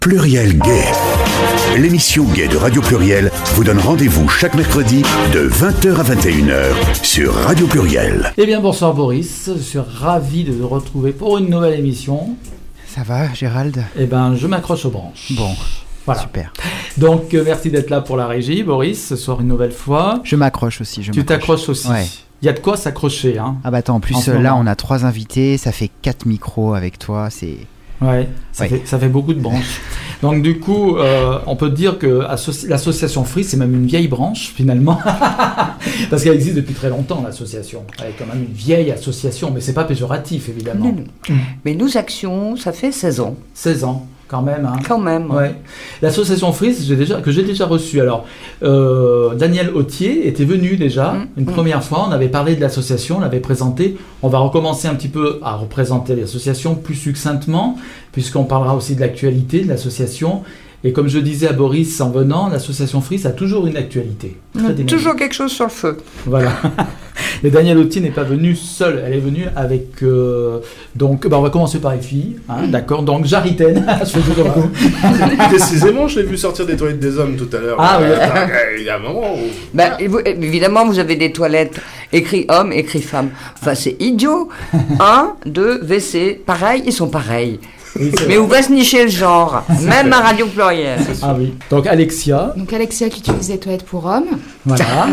Pluriel Gay. L'émission Gay de Radio Pluriel vous donne rendez-vous chaque mercredi de 20h à 21h sur Radio Pluriel. Eh bien bonsoir Boris, je suis ravi de vous retrouver pour une nouvelle émission. Ça va Gérald ? Eh bien je m'accroche aux branches. Bon, voilà. Super. Donc merci d'être là pour la régie Boris, ce soir une nouvelle fois. Je m'accroche aussi. Tu t'accroches aussi. Ouais. Il y a de quoi s'accrocher. Hein, ah bah attends, en plus là on a 3 invités, ça fait 4 micros avec toi, c'est... Ouais, ça fait beaucoup de branches. Donc du coup, on peut dire que l'association Free, c'est même une vieille branche finalement, parce qu'elle existe depuis très longtemps l'association. Elle est quand même une vieille association, mais c'est pas péjoratif évidemment. Non. Mais nos actions, ça fait 16 ans. 16 ans. Quand même. Hein. Quand même. Ouais. L'association Free, que j'ai déjà reçue. Alors, Daniel Autier était venu déjà une première fois. On avait parlé de l'association, on l'avait présenté. On va recommencer un petit peu à représenter l'association plus succinctement, puisqu'on parlera aussi de l'actualité de l'association. Et comme je disais à Boris en venant, l'association Free, ça a toujours une actualité. Toujours quelque chose sur le feu. Voilà. Et Daniel Autier n'est pas venue seule, elle est venue avec... donc, on va commencer par les filles, hein, d'accord. Donc, Jaritaine, je fais toujours un coup. Précisément, je l'ai vu sortir des toilettes des hommes tout à l'heure. Ah oui. Il y a un moment où... Évidemment, vous avez des toilettes écrit homme, écrit femme. Enfin, c'est idiot. 1, 2, WC, pareil, ils sont pareils. Oui, mais où va se nicher le genre, même à Radio Pluriel. Ah oui. Donc Alexia. Donc Alexia qui utilise les toilettes pour hommes. Voilà.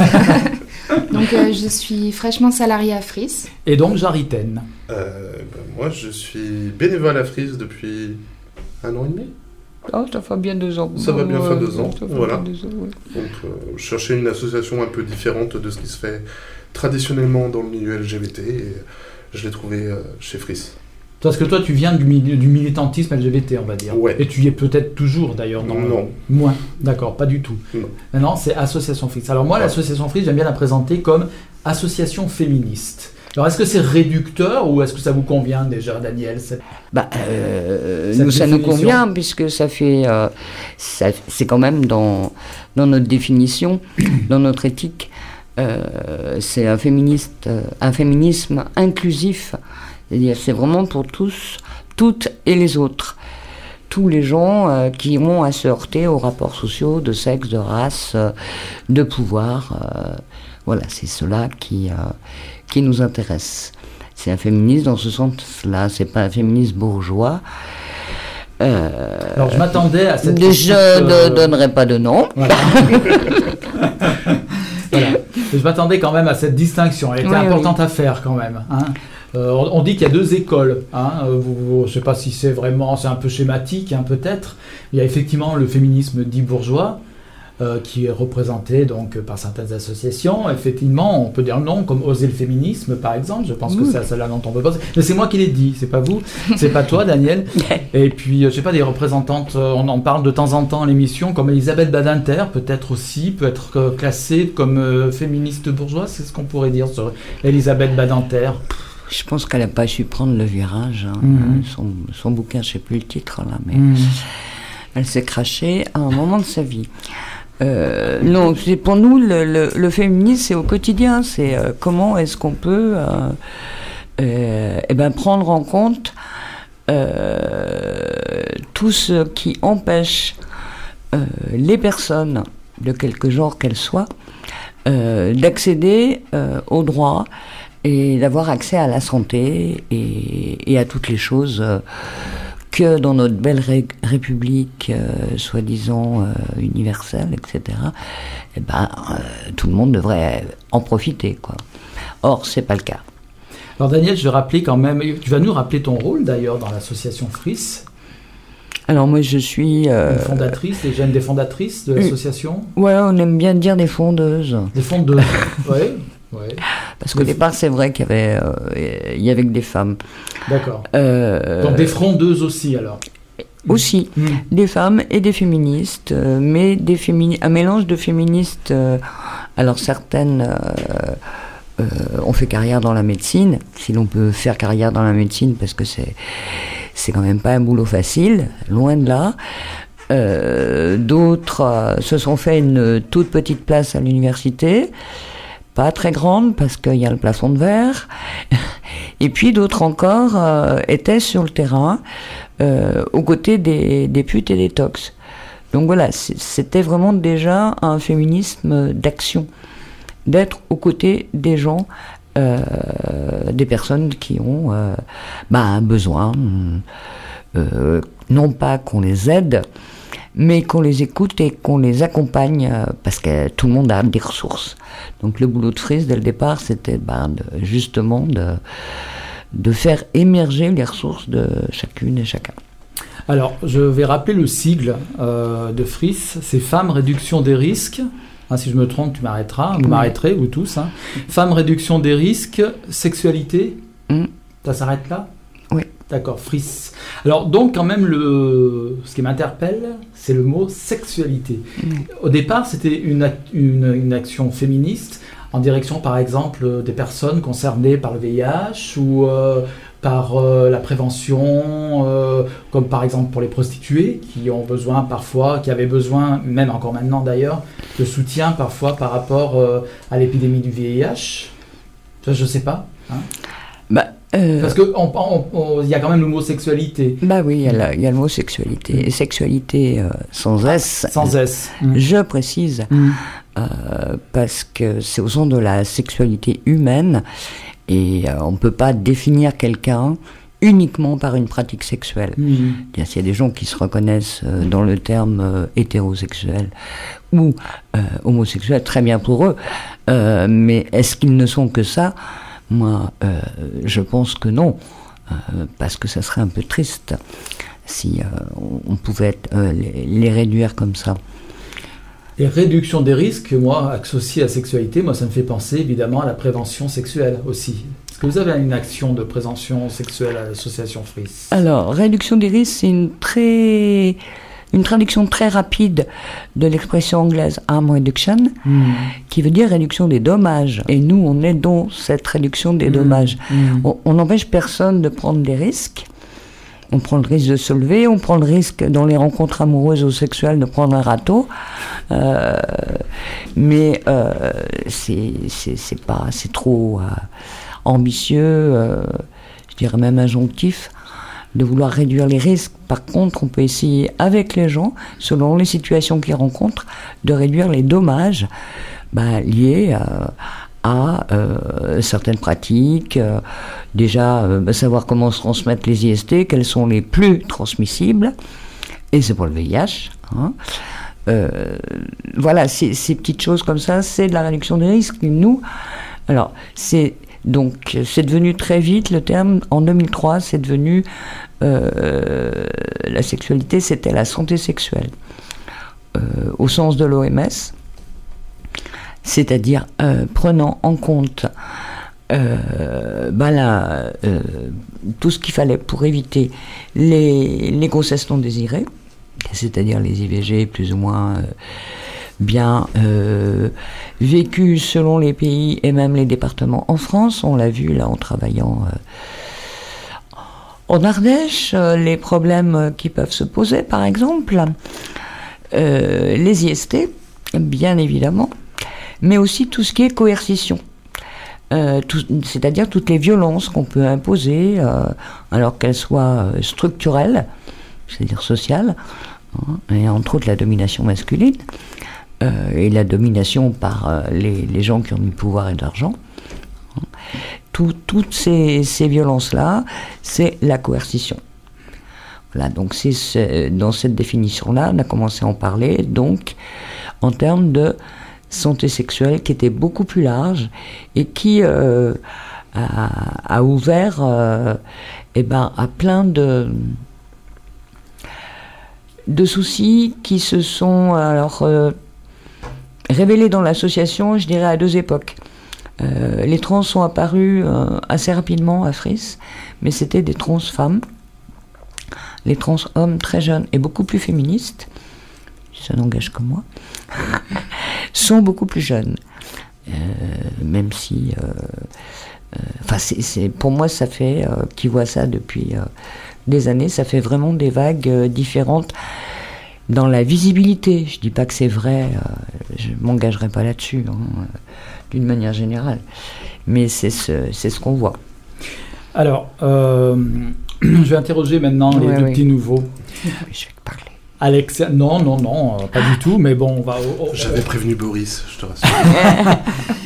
Donc je suis fraîchement salariée à Fris. Et donc Jaritaine. Moi je suis bénévole à Fris depuis 1 an et demi. Oh, ça fait bien 2 ans. Ça va bien faire 2 ans, voilà. 2 ans, ouais. Donc je cherchais une association un peu différente de ce qui se fait traditionnellement dans le milieu LGBT et je l'ai trouvé chez Fris. Parce que toi, tu viens du militantisme LGBT, on va dire. Ouais. Et tu y es peut-être toujours, d'ailleurs. Non. Moins. D'accord, pas du tout. Non. Maintenant, c'est Association Free. Alors moi, l'association Free, j'aime bien la présenter comme association féministe. Alors, est-ce que c'est réducteur ou est-ce que ça vous convient déjà, Daniel ? Nous, ça nous convient, puisque ça fait... c'est quand même dans notre définition, dans notre éthique, c'est un féminisme inclusif. C'est-à-dire, c'est vraiment pour tous, toutes et les autres. Tous les gens qui ont à se heurter aux rapports sociaux, de sexe, de race, de pouvoir. Voilà, c'est cela qui nous intéresse. C'est un féminisme dans ce sens-là, c'est pas un féminisme bourgeois. Alors, je m'attendais à cette... Je ne donnerai pas de nom. Voilà. Voilà. Je m'attendais quand même à cette distinction. Elle était importante à faire quand même. Hein. On dit qu'il y a 2 écoles. Hein. Je ne sais pas si c'est un peu schématique, hein, peut-être. Il y a effectivement le féminisme dit bourgeois, qui est représenté donc par certaines associations. Effectivement, on peut dire non, comme Oser le féminisme, par exemple. Je pense que c'est à cela dont on peut penser. Mais c'est moi qui l'ai dit, c'est pas vous, c'est pas toi, Daniel. Et puis, je sais pas, des représentantes, on en parle de temps en temps à l'émission, comme Elisabeth Badinter, peut-être aussi, peut être classée comme féministe bourgeoise, c'est ce qu'on pourrait dire sur Elisabeth Badinter. Je pense qu'elle n'a pas su prendre le virage. Hein. Son bouquin, je ne sais plus le titre, là, mais elle s'est crachée à un moment de sa vie. Non, c'est pour nous, le féminisme, c'est au quotidien. C'est comment est-ce qu'on peut prendre en compte tout ce qui empêche les personnes, de quelque genre qu'elles soient, d'accéder aux droits et d'avoir accès à la santé et à toutes les choses que dans notre belle république, soi-disant universelle, etc., tout le monde devrait en profiter, quoi. Or, c'est pas le cas. Alors Daniel, je vais rappeler quand même, tu vas nous rappeler ton rôle d'ailleurs dans l'association Fris. Alors moi je suis... Une fondatrice, des fondatrices de l'association. Ouais, on aime bien dire des fondeuses. Des fondeuses, ouais. Parce qu'au départ, c'est vrai qu'il y avait que des femmes. D'accord. Donc des frondeuses aussi, alors. Aussi, des femmes et des féministes, mais un mélange de féministes. Alors certaines ont fait carrière dans la médecine, si l'on peut faire carrière dans la médecine, parce que c'est quand même pas un boulot facile, loin de là. D'autres se sont fait une toute petite place à l'université. Pas très grande parce qu'il y a le plafond de verre. Et puis d'autres encore étaient sur le terrain aux côtés des putes et des tox. Donc voilà, c'était vraiment déjà un féminisme d'action, d'être aux côtés des gens, des personnes qui ont un besoin, non pas qu'on les aide, mais qu'on les écoute et qu'on les accompagne, parce que tout le monde a des ressources. Donc le boulot de Frise, dès le départ, c'était justement de faire émerger les ressources de chacune et chacun. Alors, je vais rappeler le sigle de Frise, c'est Femmes Réduction des Risques. Si je me trompe, tu m'arrêteras, vous m'arrêterez, vous tous. Femmes Réduction des Risques, Sexualité, ça s'arrête là ? Oui. D'accord, Frise. Alors, donc, quand même, ce qui m'interpelle, c'est le mot sexualité. Au départ, c'était une action féministe en direction, par exemple, des personnes concernées par le VIH ou par la prévention, comme par exemple pour les prostituées qui ont besoin parfois, qui avaient besoin, même encore maintenant d'ailleurs, de soutien parfois par rapport à l'épidémie du VIH. Ça, je ne sais pas. Parce qu'il y a quand même le mot sexualité. Oui, il y a le mot sexualité. Et sexualité sans S. Sans S. Je précise, parce que c'est au sein de la sexualité humaine. Et on ne peut pas définir quelqu'un uniquement par une pratique sexuelle. Il y a des gens qui se reconnaissent dans le terme hétérosexuel ou homosexuel, très bien pour eux. Mais est-ce qu'ils ne sont que ça ? Moi, je pense que non, parce que ça serait un peu triste si on pouvait les réduire comme ça. Et réduction des risques, moi, associé à la sexualité, moi, ça me fait penser évidemment à la prévention sexuelle aussi. Est-ce que vous avez une action de prévention sexuelle à l'association Frise ? Alors, réduction des risques, c'est une traduction très rapide de l'expression anglaise harm reduction, qui veut dire réduction des dommages. Et nous, on est dans cette réduction des dommages. On n'empêche personne de prendre des risques. On prend le risque de se lever, on prend le risque dans les rencontres amoureuses ou sexuelles de prendre un râteau, mais c'est trop ambitieux, je dirais même injonctif, de vouloir réduire les risques. Par contre, on peut essayer avec les gens, selon les situations qu'ils rencontrent, de réduire les dommages liés à certaines pratiques, déjà savoir comment se transmettent les IST, quels sont les plus transmissibles, et c'est pour le VIH. Voilà, ces petites choses comme ça, c'est de la réduction des risques. Nous, alors, c'est devenu très vite le terme, en 2003, c'est devenu la sexualité, c'était la santé sexuelle, au sens de l'OMS. C'est-à-dire prenant en compte tout ce qu'il fallait pour éviter les grossesses non désirées, c'est-à-dire les IVG plus ou moins bien vécues selon les pays et même les départements. En France, on l'a vu là en travaillant en Ardèche, les problèmes qui peuvent se poser, par exemple, les IST, bien évidemment, mais aussi tout ce qui est coercition, c'est-à-dire toutes les violences qu'on peut imposer, alors qu'elles soient structurelles, c'est-à-dire sociales, et entre autres la domination masculine, et la domination par les gens qui ont du pouvoir et de l'argent. Toutes ces violences-là, c'est la coercition. Voilà, donc c'est dans cette définition-là, on a commencé à en parler, donc en termes de santé sexuelle qui était beaucoup plus large et qui a ouvert à plein de soucis qui se sont révélés dans l'association, je dirais, à deux époques. Les trans sont apparus assez rapidement à Frise, mais c'était des trans femmes. Les trans hommes très jeunes et beaucoup plus féministes, ça n'engage que moi, sont beaucoup plus jeunes. Même si... pour moi, ça fait... qui voit ça depuis des années, ça fait vraiment des vagues différentes dans la visibilité. Je dis pas que c'est vrai, je m'engagerai pas là-dessus, d'une manière générale. Mais c'est ce qu'on voit. Alors, Je vais interroger maintenant les deux petits nouveaux. Je vais te parler. Alexia, non, pas du tout, mais bon, on va... J'avais prévenu Boris, je te rassure.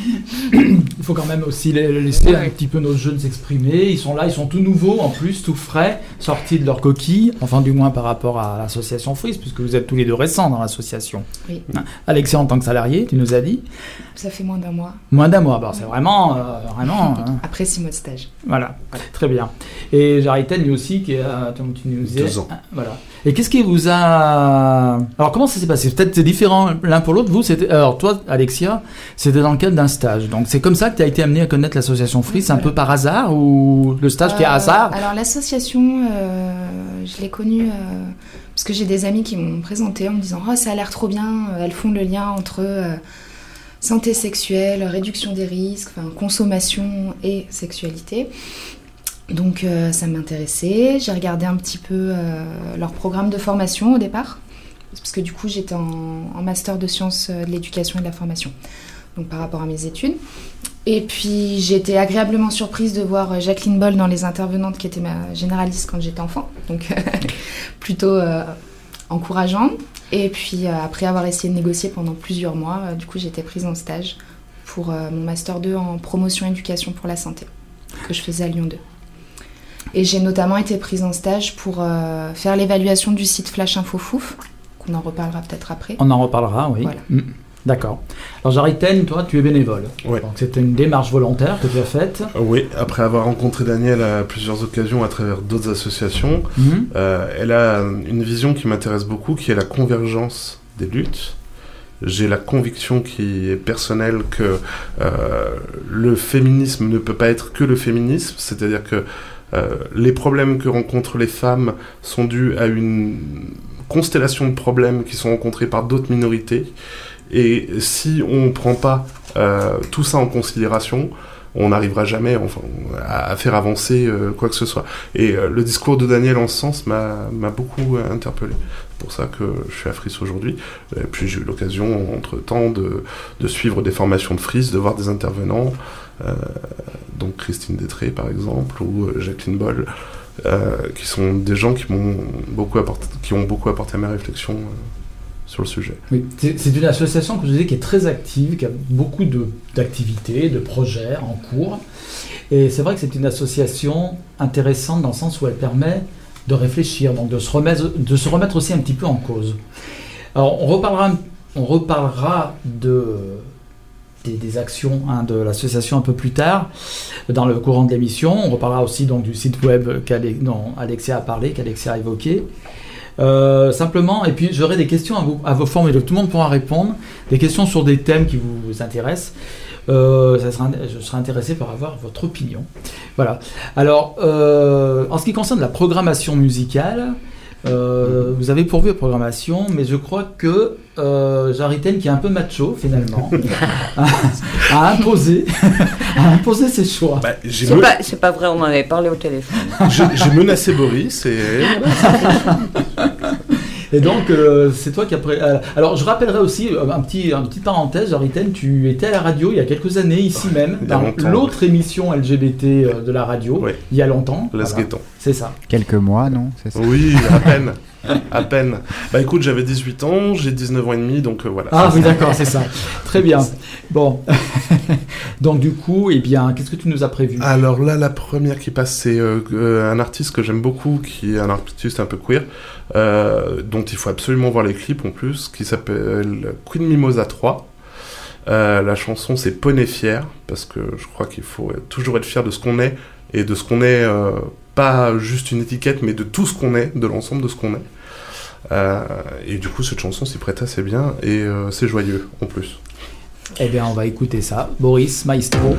Il faut quand même aussi laisser un petit peu nos jeunes s'exprimer. Ils sont là, ils sont tout nouveaux, en plus, tout frais, sortis de leur coquille, enfin du moins par rapport à l'association Frise, puisque vous êtes tous les deux récents dans l'association. Oui. Alexia, en tant que salarié, tu nous as dit ? Ça fait moins d'un mois. Moins d'un mois, bon, c'est vraiment... Après 6 mois de stage. Voilà, très bien. Et Jariten, lui aussi, qui est... tu nous disais, 2 ans. Voilà. Et qu'est-ce qui vous a... Alors, comment ça s'est passé ? Peut-être c'est différent l'un pour l'autre. Vous, c'était... Alors, toi, Alexia, c'était dans le cadre d'un stage. Donc, c'est comme ça que tu as été amenée à connaître l'association Frise, un peu par hasard, ou le stage qui est hasard ? Alors, l'association, je l'ai connue parce que j'ai des amis qui m'ont présenté en me disant « Oh, ça a l'air trop bien, elles font le lien entre santé sexuelle, réduction des risques, consommation et sexualité ». Donc ça m'intéressait, j'ai regardé un petit peu leur programme de formation au départ, parce que du coup j'étais en master de sciences de l'éducation et de la formation, donc par rapport à mes études. Et puis j'ai été agréablement surprise de voir Jacqueline Boll dans Les Intervenantes, qui était ma généraliste quand j'étais enfant, donc plutôt encourageant. Et puis après avoir essayé de négocier pendant plusieurs mois, du coup j'ai été prise en stage pour mon master 2 en promotion et éducation pour la santé, que je faisais à Lyon 2. Et j'ai notamment été prise en stage pour faire l'évaluation du site Flash Info Fouf, qu'on en reparlera peut-être après. On en reparlera, oui. Voilà. D'accord. Alors Jariten, toi, tu es bénévole. Ouais. Donc c'était une démarche volontaire que tu as faite. Oui, après avoir rencontré Daniel à plusieurs occasions à travers d'autres associations, elle a une vision qui m'intéresse beaucoup, qui est la convergence des luttes. J'ai la conviction qui est personnelle que le féminisme ne peut pas être que le féminisme, c'est-à-dire que les problèmes que rencontrent les femmes sont dus à une constellation de problèmes qui sont rencontrés par d'autres minorités, et si on ne prend pas tout ça en considération, on n'arrivera jamais à faire avancer quoi que ce soit. Et le discours de Daniel en ce sens m'a beaucoup interpellé. C'est pour ça que je suis à Frise aujourd'hui. Et puis j'ai eu l'occasion, entre-temps, de suivre des formations de Frise, de voir des intervenants, donc Christine Détré par exemple, ou Jacqueline Boll, qui sont des gens qui ont beaucoup apporté à ma réflexion sur le sujet. Oui, c'est une association que je disais qui est très active, qui a beaucoup d'activités, de projets en cours. Et c'est vrai que c'est une association intéressante dans le sens où elle permet de réfléchir, donc de se remettre aussi un petit peu en cause. Alors on reparlera des actions de l'association un peu plus tard, dans le courant de l'émission. On reparlera aussi donc du site web dont Alexia a parlé, qu'Alexia a évoqué. Simplement, et puis j'aurai des questions à vos formuler, tout le monde pourra répondre, des questions sur des thèmes qui vous intéressent. Je serai intéressé par avoir votre opinion. Voilà. Alors, en ce qui concerne la programmation musicale, vous avez pourvu la programmation, mais je crois que Jariten, qui est un peu macho finalement, a imposé ses choix. Bah, c'est pas vrai, on en avait parlé au téléphone. J'ai menacé Boris et... Et donc, c'est toi qui as... Alors, je rappellerai aussi, une petite parenthèse, Jariten, tu étais à la radio il y a quelques années, ici même, dans l'autre émission LGBT de la radio, il y a longtemps. Guetton. C'est ça. Quelques mois, non ? C'est ça. Oui, à peine. À peine. Bah écoute, j'avais 18 ans, j'ai 19 ans et demi, donc voilà. Ah oui, d'accord, c'est ça. Très bien. Bon. Donc du coup, eh bien, qu'est-ce que tu nous as prévu ? Alors là, la première qui passe, c'est un artiste que j'aime beaucoup, qui est un artiste un peu queer, dont il faut absolument voir les clips en plus, qui s'appelle Queen Mimosa 3. La chanson, c'est Poney Fier, parce que je crois qu'il faut toujours être fier de ce qu'on est, et de ce qu'on est... pas juste une étiquette, mais de tout ce qu'on est, de l'ensemble de ce qu'on est. Et du coup, cette chanson s'y prête assez bien, et c'est joyeux, en plus. Eh bien, on va écouter ça. Boris, maestro.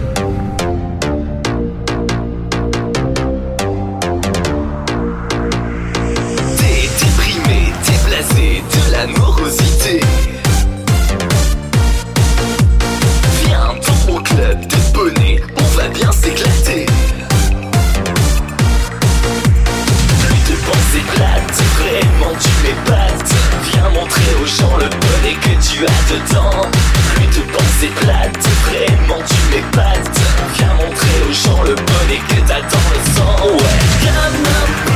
T'es déprimé, t'es blasé de la morosité. Viens dans mon club de bonnet, on va bien s'éclater. Éclate, vraiment tu m'épates. Viens montrer aux gens le bonnet que tu as dedans. Plus de pensées plates, vraiment tu m'épates. Viens montrer aux gens le bonnet que t'as dans le sang. Ouais, comme un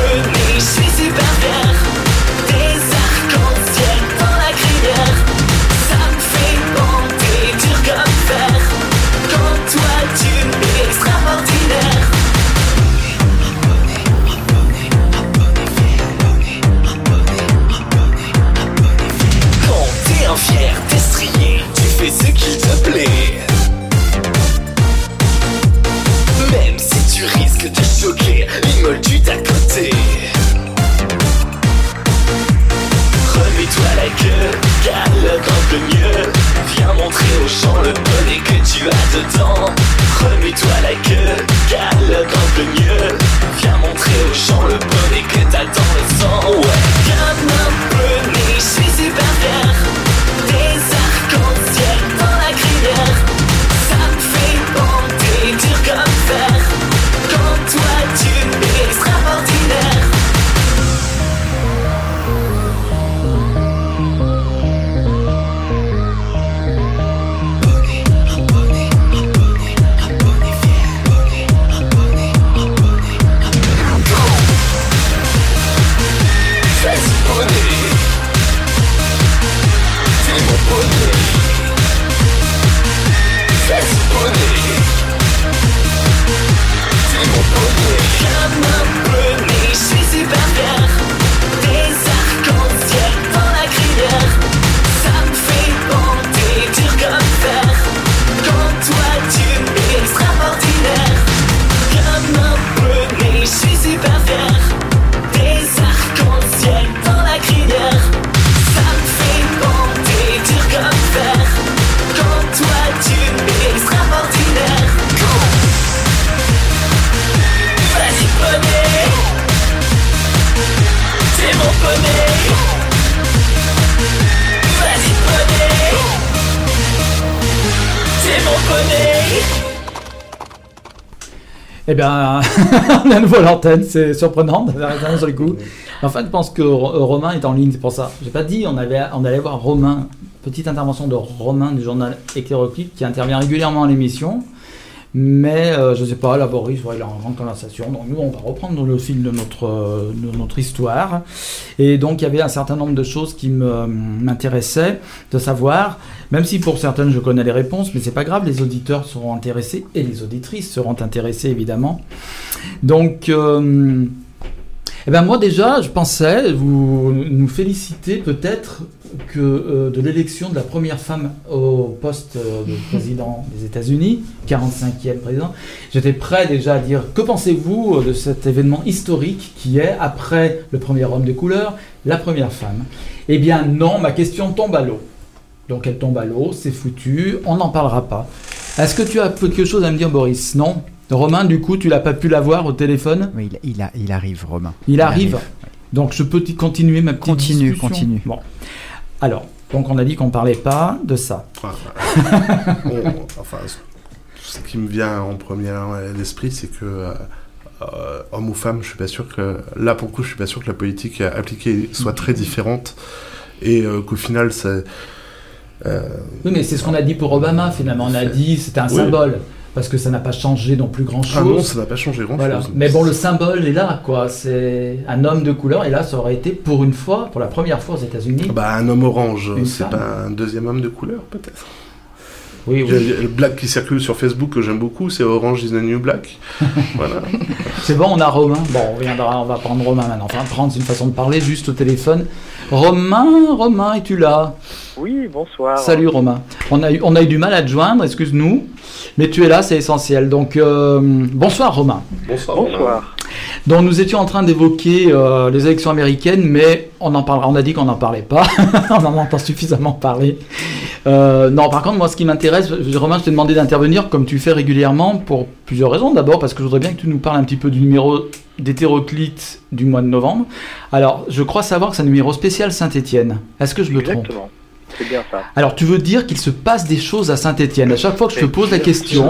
dedans. Remue-toi la queue, cale dans le mieux. Viens montrer aux gens le bonnet que t'as dans le sang. Ouais, comme un bonnet, je suis super fier. Des arcs-en-ciel dans la crinière. Ça me fait bander, dur comme fer. Quand toi tu es extraordinaire. Eh bien, on est à nouveau à l'antenne, c'est surprenant, d'un seul coup. En fait, je pense que Romain est en ligne, c'est pour ça. J'ai pas dit, on allait voir Romain, petite intervention de Romain du journal Hétéroclite, qui intervient régulièrement à l'émission. Mais je ne sais pas, là, Boris, il est en grande conversation. Donc nous, on va reprendre le fil de notre histoire. Et donc, il y avait un certain nombre de choses qui m'intéressaient de savoir, même si pour certaines, je connais les réponses, mais c'est pas grave, les auditeurs seront intéressés, et les auditrices seront intéressées, évidemment. Donc, eh ben moi, déjà, je pensais vous nous féliciter peut-être que de l'élection de la première femme au poste de président des États-Unis, 45e président. J'étais prêt déjà à dire, que pensez-vous de cet événement historique qui est, après le premier homme de couleur, la première femme? Eh bien non, ma question tombe à l'eau. Donc elle tombe à l'eau, c'est foutu, on n'en parlera pas. Est-ce que tu as quelque chose à me dire, Boris? Non? Romain, du coup, tu n'as pas pu l'avoir au téléphone? Oui, il arrive, Romain. Il arrive. Donc je peux continuer ma petite discussion. Continue. Bon. Alors, donc on a dit qu'on ne parlait pas de ça. Ce qui me vient en premier à l'esprit, c'est que homme ou femme, je suis pas sûr que là pour le coup, je suis pas sûr que la politique appliquée soit très différente et qu'au final, ça. Oui, mais c'est ce qu'on a dit pour Obama finalement. On a dit c'était un symbole. Parce que ça n'a pas changé non plus grand-chose. Ah non, ça n'a pas changé grand-chose. Voilà. Mais bon, le symbole est là, quoi. C'est un homme de couleur, et là, ça aurait été pour une fois, pour la première fois aux États-Unis. Bah, un homme orange, c'est femme. pas un deuxième homme de couleur, peut-être. Oui. Le black qui circule sur Facebook que j'aime beaucoup, c'est Orange is the New Black. Voilà. C'est bon, on a Romain. Bon, on va prendre Romain maintenant. Enfin, prendre, c'est une façon de parler, juste au téléphone. Romain, es-tu là? Oui, bonsoir. Salut Romain. On a eu du mal à te joindre, excuse-nous. Mais tu es là, c'est essentiel. Donc, bonsoir Romain. Bonsoir. Donc, nous étions en train d'évoquer les élections américaines, mais on a dit qu'on n'en parlait pas. On en entend suffisamment parler. Non, par contre, moi, ce qui m'intéresse, Romain, je t'ai demandé d'intervenir comme tu fais régulièrement pour plusieurs raisons. D'abord, parce que je voudrais bien que tu nous parles un petit peu du numéro d'Hétéroclite du mois de novembre. Alors, je crois savoir que c'est un numéro spécial Saint-Étienne. Est-ce que je me trompe? Exactement. C'est bien ça. Alors, tu veux dire qu'il se passe des choses à Saint-Étienne. À chaque fois que je te pose la question...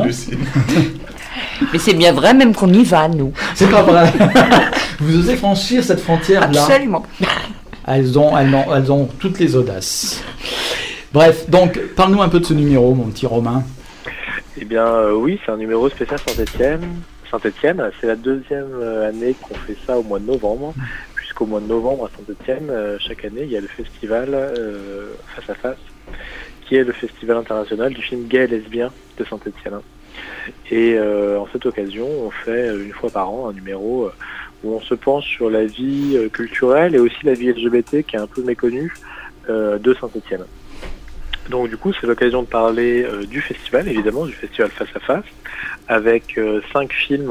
Mais c'est bien vrai, même qu'on y va, nous. C'est pas vrai. Vous osez franchir cette frontière-là? Absolument. Elles ont toutes les audaces. Bref, donc, parle-nous un peu de ce numéro, mon petit Romain. Eh bien, oui, c'est un numéro spécial Saint-Étienne. C'est la deuxième année qu'on fait ça au mois de novembre. Puisqu'au mois de novembre, à Saint-Étienne, chaque année, il y a le festival Face à Face, qui est le festival international du film gay et lesbien de Saint-Étienne. Et en cette occasion, on fait une fois par an un numéro où on se penche sur la vie culturelle et aussi la vie LGBT qui est un peu méconnue de Saint-Étienne. Donc du coup, c'est l'occasion de parler du festival, évidemment, du festival Face à Face, avec 5 films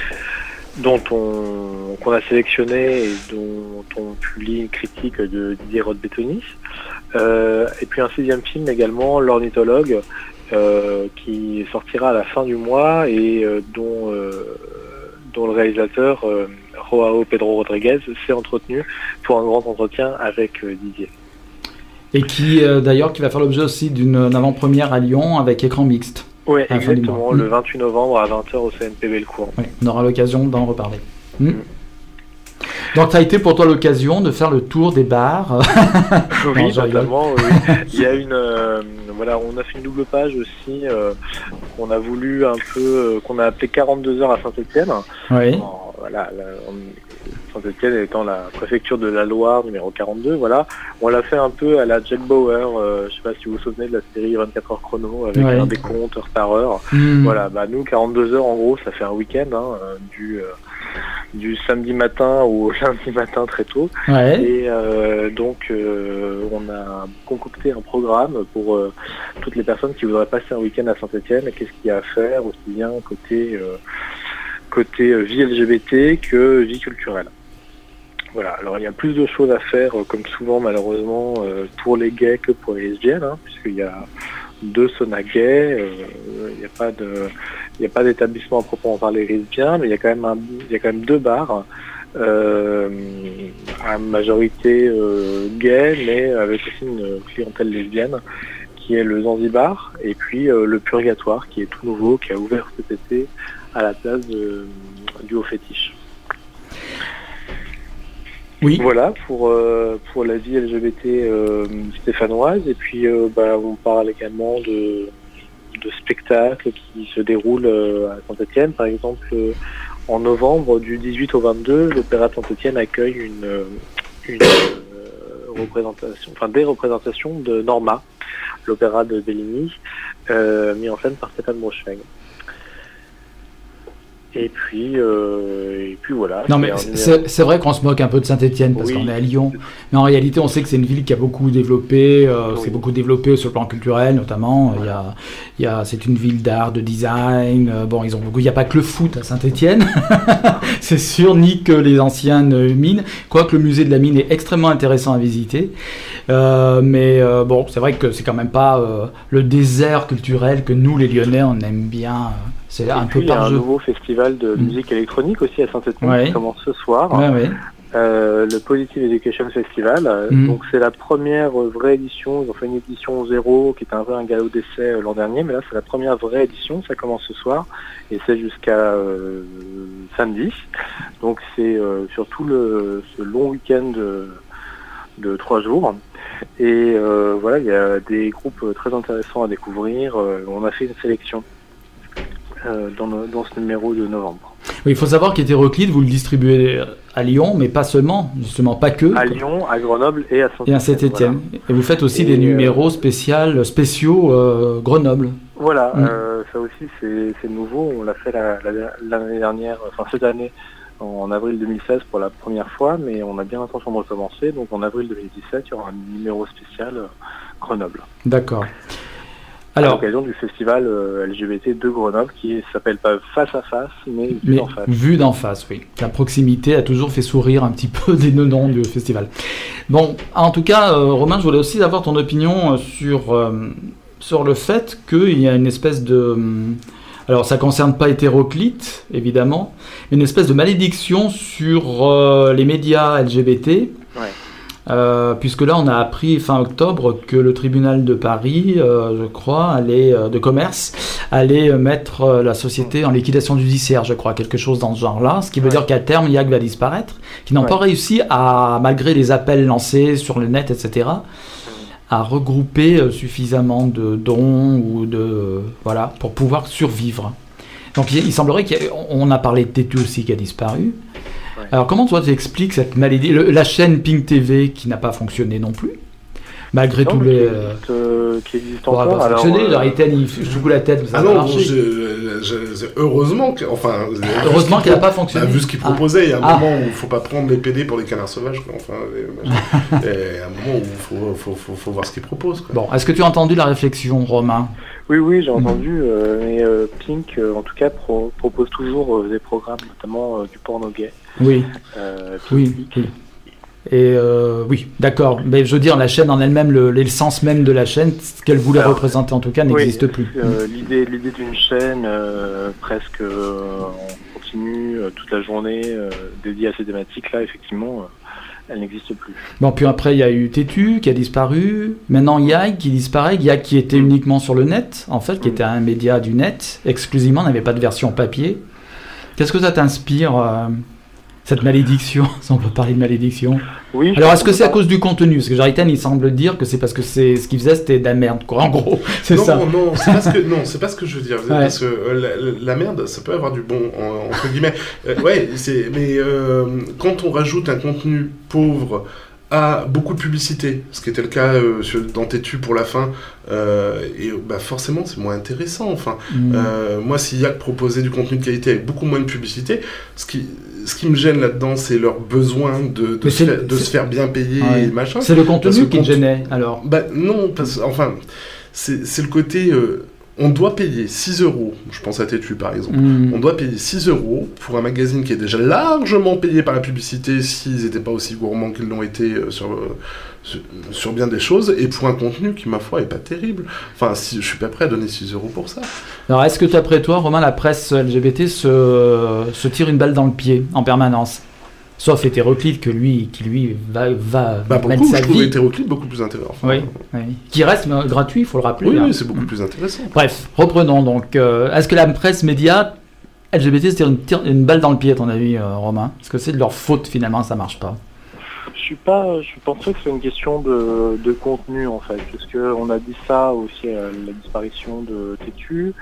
qu'on a sélectionné et dont on publie une critique de Didier Roth-Bétonis. Et puis un 6e film également, L'Ornithologue, qui sortira à la fin du mois et dont le réalisateur Joao Pedro Rodriguez s'est entretenu pour un grand entretien avec Didier. Et qui d'ailleurs qui va faire l'objet aussi d'une avant-première à Lyon avec écran mixte. Oui, exactement, le 28 novembre à 20h au CNP Bellecour. Oui, on aura l'occasion d'en reparler. Donc ça a été pour toi l'occasion de faire le tour des bars. Oui, totalement. Oui. Il y a on a fait une double page aussi qu'on a voulu un peu, qu'on a appelé 42 heures à Saint-Étienne. Oui. Saint-Étienne étant la préfecture de la Loire, numéro 42, voilà. On l'a fait un peu à la Jack Bauer, je sais pas si vous vous souvenez de la série 24 heures chrono, avec un décompte heure par heure. Voilà, nous, 42 heures, en gros, ça fait un week-end, du samedi matin au lundi matin très tôt. Et donc, on a concocté un programme pour toutes les personnes qui voudraient passer un week-end à Saint-Étienne. Qu'est-ce qu'il y a à faire, aussi bien côté vie LGBT que vie culturelle. Voilà, alors il y a plus de choses à faire, comme souvent malheureusement, pour les gays que pour les lesbiennes, puisqu'il y a 2 saunas gays, il n'y a pas d'établissement à proprement parler lesbien, mais il y a quand même 2 bars, à majorité gay, mais avec aussi une clientèle lesbienne, qui est le Zanzibar, et puis le Purgatoire, qui est tout nouveau, qui a ouvert cet été à la place du Haut Fétiche. Oui. Voilà pour la vie LGBT stéphanoise, et puis on parle également de spectacles qui se déroulent à Saint-Étienne. Par exemple, en novembre, du 18 au 22, l'Opéra de Saint-Étienne accueille une représentation, des représentations de Norma, l'opéra de Bellini, mis en scène par Stéphane Brochweg. Et puis voilà. Non, mais c'est vrai qu'on se moque un peu de Saint-Étienne parce qu'on est à Lyon. Mais en réalité, on sait que c'est une ville qui a beaucoup développé. C'est beaucoup développé sur le plan culturel, notamment. Voilà. C'est une ville d'art, de design. Ils ont beaucoup. Il n'y a pas que le foot à Saint-Étienne, c'est sûr, ni que les anciennes mines. Quoique le musée de la mine est extrêmement intéressant à visiter. C'est vrai que c'est quand même pas le désert culturel que nous, les Lyonnais, on aime bien. C'est un peu il y a un nouveau festival de musique électronique aussi à Saint-Étienne qui commence ce soir. Le Positive Education Festival. Donc c'est la première vraie édition. Ils ont fait une édition 0 qui était un peu un galop d'essai l'an dernier, mais là c'est la première vraie édition. Ça commence ce soir et c'est jusqu'à samedi. Donc c'est sur tout ce long week-end de 3 jours. Et il y a des groupes très intéressants à découvrir. On a fait une sélection dans ce numéro de novembre. Oui, il faut savoir qu'Hétéroclite, vous le distribuez à Lyon, mais pas seulement, justement, pas que. À Lyon, à Grenoble et à Saint-Étienne. Voilà. Et vous faites aussi des numéros spéciaux Grenoble. Voilà, ça aussi c'est nouveau. On l'a fait l'année dernière, cette année, en avril 2016 pour la première fois, mais on a bien l'intention de recommencer. Donc en avril 2017, il y aura un numéro spécial Grenoble. D'accord. Alors, à l'occasion du festival LGBT de Grenoble, qui s'appelle pas Face à Face, mais Vue d'en face. Vue d'en face, oui. La proximité a toujours fait sourire un petit peu des noms du festival. Bon, en tout cas, Romain, je voulais aussi avoir ton opinion sur le fait qu'il y a une espèce de... Alors, ça ne concerne pas Hétéroclite, évidemment, mais une espèce de malédiction sur les médias LGBT. Puisque là on a appris fin octobre que le tribunal de Paris, je crois, de commerce, allait mettre la société en liquidation judiciaire, je crois, quelque chose dans ce genre-là, ce qui veut dire qu'à terme IAC va disparaître, qui n'ont pas réussi à, malgré les appels lancés sur le net, etc., à regrouper suffisamment de dons ou pour pouvoir survivre. Donc il semblerait qu'on a parlé de Tétu aussi qui a disparu. Alors comment toi tu expliques cette maladie, la chaîne Pink TV qui n'a pas fonctionné non plus, malgré tous les... qui existe encore. Pas fonctionné, il joue la tête, ça a marché. Heureusement qu'elle n'a pas fonctionné. Vu ce qu'il proposait, il y a un moment où il ne faut pas prendre les PD pour les canards sauvages. Et un moment où il faut voir ce qu'il propose. Bon, est-ce que tu as entendu la réflexion, Romain ? Oui, j'ai entendu. Mais Pink, en tout cas, propose toujours des programmes, notamment du porno gay. Oui. Et oui, d'accord. Mais je veux dire, la chaîne en elle-même, l'essence même de la chaîne, ce qu'elle voulait représenter en tout cas, n'existe plus. L'idée d'une chaîne presque en continu toute la journée dédiée à ces thématiques-là, effectivement, elle n'existe plus. Bon, puis après, il y a eu Tétu qui a disparu. Maintenant, YAG qui disparaît. YAG qui était uniquement sur le net, en fait, qui était un média du net, exclusivement, n'avait pas de version papier. Qu'est-ce que ça t'inspire cette malédiction, si on peut parler de malédiction. Oui. Alors, est-ce que c'est à cause du contenu? Parce que Jaritan, il semble dire que c'est parce que ce qu'il faisait, c'était de la merde, quoi. En gros, c'est ça. Non, c'est pas ce que je veux dire. Ouais. Parce que la merde, ça peut avoir du bon, entre guillemets. Mais quand on rajoute un contenu pauvre à beaucoup de publicité, ce qui était le cas dans Tétu pour la fin, forcément c'est moins intéressant. Enfin, moi, si YAG proposait du contenu de qualité avec beaucoup moins de publicité, ce qui me gêne là-dedans, c'est leur besoin de se faire bien payer et machin. C'est le contenu qui te gênait, alors? Non, c'est le côté... on doit payer 6 €, je pense à Tétu par exemple, on doit payer 6 € pour un magazine qui est déjà largement payé par la publicité s'ils n'étaient pas aussi gourmands qu'ils l'ont été sur bien des choses, et pour un contenu qui, ma foi, est pas terrible. Enfin, je suis pas prêt à donner 6 € pour ça. Alors, est-ce que d'après toi, Romain, la presse LGBT se tire une balle dans le pied en permanence? Sauf Hétéroclite, qui lui va mettre sa vie. Je trouve Hétéroclite beaucoup plus intéressant. Oui. Qui reste gratuit, il faut le rappeler. Oui, c'est beaucoup plus intéressant. Bref, reprenons donc. Est-ce que la presse média LGBT se tire une balle dans le pied, à ton avis, Romain? Est-ce que c'est de leur faute, finalement, ça marche pas? Je pense pas que c'est une question de contenu, en fait, parce qu'on a dit ça aussi à la disparition de Tétu.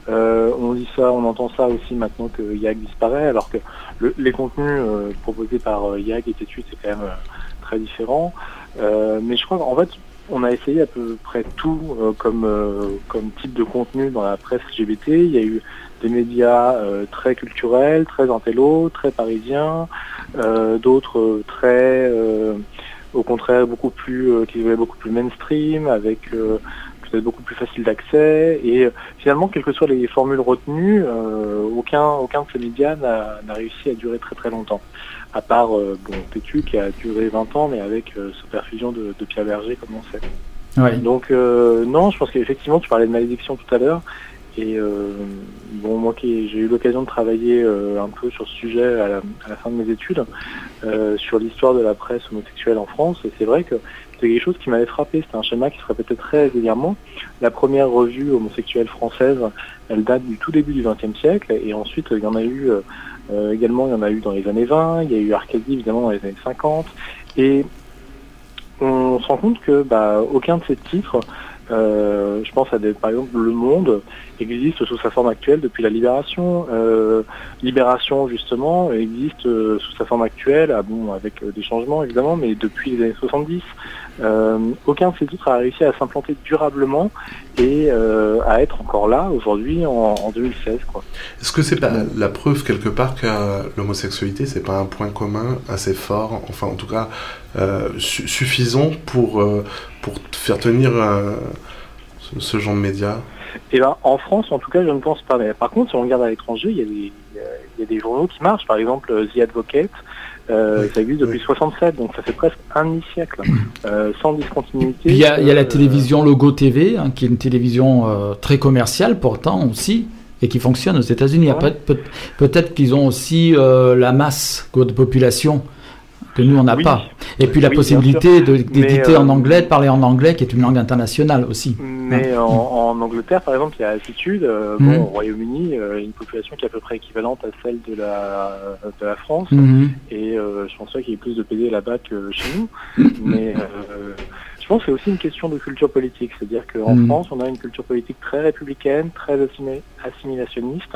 On entend ça aussi maintenant que YAG disparaît, alors que les contenus proposés par YAG et Tétu, c'est quand même très différent. Mais je crois qu'en fait, on a essayé à peu près tout comme type de contenu dans la presse LGBT. Il y a eu des médias très culturels, très intello, très parisiens, d'autres très, au contraire, qui voulaient beaucoup plus mainstream, avec peut-être beaucoup plus facile d'accès, et finalement, quelles que soient les formules retenues, aucun de ces médias n'a réussi à durer très très longtemps, à part Tétu qui a duré 20 ans, mais avec cette perfusion de Pierre Berger, comme on sait. Ouais. Donc non, je pense qu'effectivement, tu parlais de malédiction tout à l'heure, et moi j'ai eu l'occasion de travailler un peu sur ce sujet à la fin de mes études, sur l'histoire de la presse homosexuelle en France, et c'est vrai que c'est quelque chose qui m'avait frappé. C'était un schéma qui se répétait très régulièrement. La première revue homosexuelle française, elle date du tout début du XXe siècle, et ensuite il y en a eu également, il y en a eu dans les années 20, il y a eu Arcadie évidemment dans les années 50, et on se rend compte que aucun de ces titres, je pense par exemple Le Monde, existe sous sa forme actuelle depuis la Libération. Libération justement existe sous sa forme actuelle, avec des changements évidemment, mais depuis les années 70. Aucun de ces titres a réussi à s'implanter durablement et à être encore là aujourd'hui en 2016, quoi. Est-ce que c'est pas la preuve quelque part que l'homosexualité, c'est pas un point commun assez fort, enfin en tout cas suffisant pour faire tenir ce genre de médias? En France, en tout cas, je ne pense pas. Mais par contre, si on regarde à l'étranger, il y a des journaux qui marchent. Par exemple, The Advocate, ça existe depuis 67, donc ça fait presque un demi-siècle, sans discontinuité. Il y a la télévision Logo TV, qui est une télévision très commerciale pourtant aussi, et qui fonctionne aux États-Unis. Ouais. Après, peut-être qu'ils ont aussi la masse de population que nous on n'a pas. Et puis la possibilité d'éditer en anglais, de parler en anglais, qui est une langue internationale aussi. Mais en Angleterre, par exemple, il y a Attitude. Au Royaume-Uni, une population qui est à peu près équivalente à celle de la France. Et je pense pas qu'il y ait plus de PD là-bas que chez nous. Mais je pense que c'est aussi une question de culture politique. C'est-à-dire qu'en France, on a une culture politique très républicaine, très assimilationniste,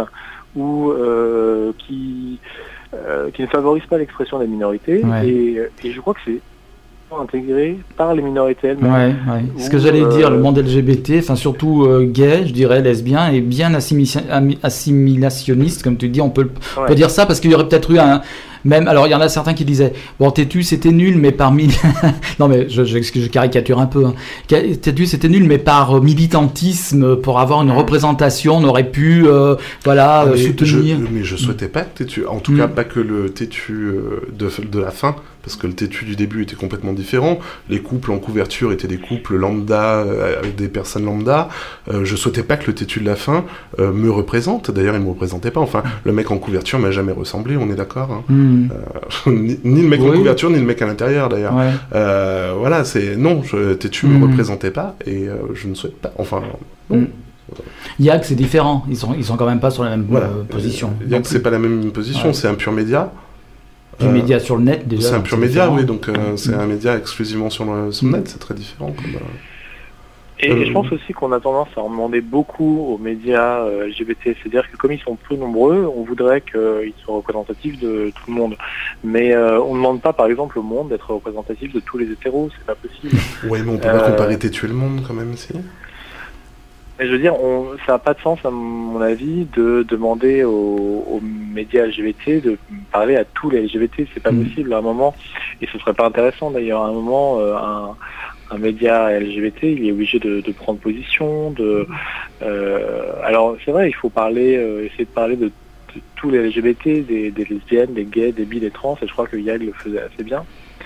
qui ne favorise pas l'expression des minorités, et je crois que c'est intégré par les minorités elles-mêmes. Ce que j'allais dire, le monde LGBT, enfin surtout gay, je dirais lesbien, est bien assimilationniste, comme tu dis, on peut dire ça, parce qu'il y aurait peut-être eu alors il y en a certains qui disaient Tétu c'était nul, mais parmi non mais je caricature un peu, Tétu c'était nul, mais par militantisme, pour avoir une représentation, on aurait pu soutenir. Mais je souhaitais pas que Tétu, en tout cas pas que le Tétu de la fin, parce que le têtu du début était complètement différent. Les couples en couverture étaient des couples lambda, avec des personnes lambda. Je souhaitais pas que le têtu de la fin me représente. D'ailleurs, il me représentait pas. Enfin, le mec en couverture m'a jamais ressemblé, on est d'accord, hein. Ni le mec en couverture, ni le mec à l'intérieur, d'ailleurs. Ouais. Voilà, têtu me représentait pas, et je ne souhaite pas. Enfin, bon. YAG, c'est différent. Ils sont quand même pas sur la même position. YAG, c'est pas la même position. C'est un pur média. Du média sur le net, déjà. C'est un pur média, oui. Donc, c'est un média exclusivement sur le net. C'est très différent. Et je pense aussi qu'on a tendance à en demander beaucoup aux médias LGBT. C'est-à-dire que comme ils sont peu nombreux, on voudrait qu'ils soient représentatifs de tout le monde. Mais on ne demande pas, par exemple, au Monde d'être représentatif de tous les hétéros. C'est pas possible. Oui, mais on peut pas comparer Têtu et le Monde, quand même, si. Mais je veux dire, ça n'a pas de sens, à mon avis, de demander aux médias LGBT de parler à tous les LGBT. C'est pas possible à un moment. Et ce serait pas intéressant, d'ailleurs. À un moment, un média LGBT, il est obligé de prendre position. Alors, c'est vrai, il faut essayer de parler de tous les LGBT, des lesbiennes, des gays, des bi, des trans. Et je crois que YAG le faisait assez bien.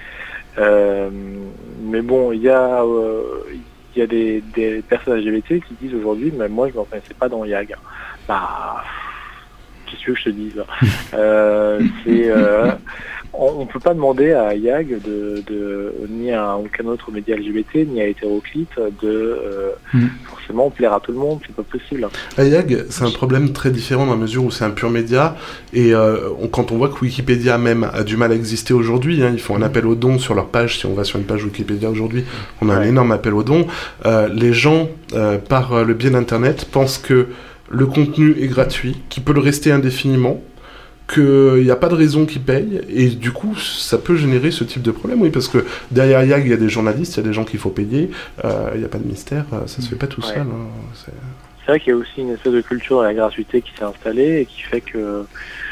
Mais bon, il y a des personnes LGBT qui disent aujourd'hui, mais moi je ne me reconnaissais pas dans YAG. Bah, qu'est-ce que je te dise on ne peut pas demander à YAG ni à aucun autre média LGBT, ni à Hétéroclite de forcément plaire à tout le monde, c'est pas possible. À YAG, c'est un problème très différent dans la mesure où c'est un pur média, et quand on voit que Wikipédia même a du mal à exister aujourd'hui, ils font un appel aux dons sur leur page. Si on va sur une page Wikipédia aujourd'hui, on a un énorme appel aux dons. Les gens, par le biais d'Internet, pensent que le contenu est gratuit, qu'il peut le rester indéfiniment, qu'il n'y a pas de raison qu'ils payent, et du coup ça peut générer ce type de problème, oui, parce que derrière YAG il y a des journalistes, il y a des gens qu'il faut payer, il n'y a pas de mystère, ça se fait pas tout seul. C'est vrai qu'il y a aussi une espèce de culture de la gratuité qui s'est installée et qui fait que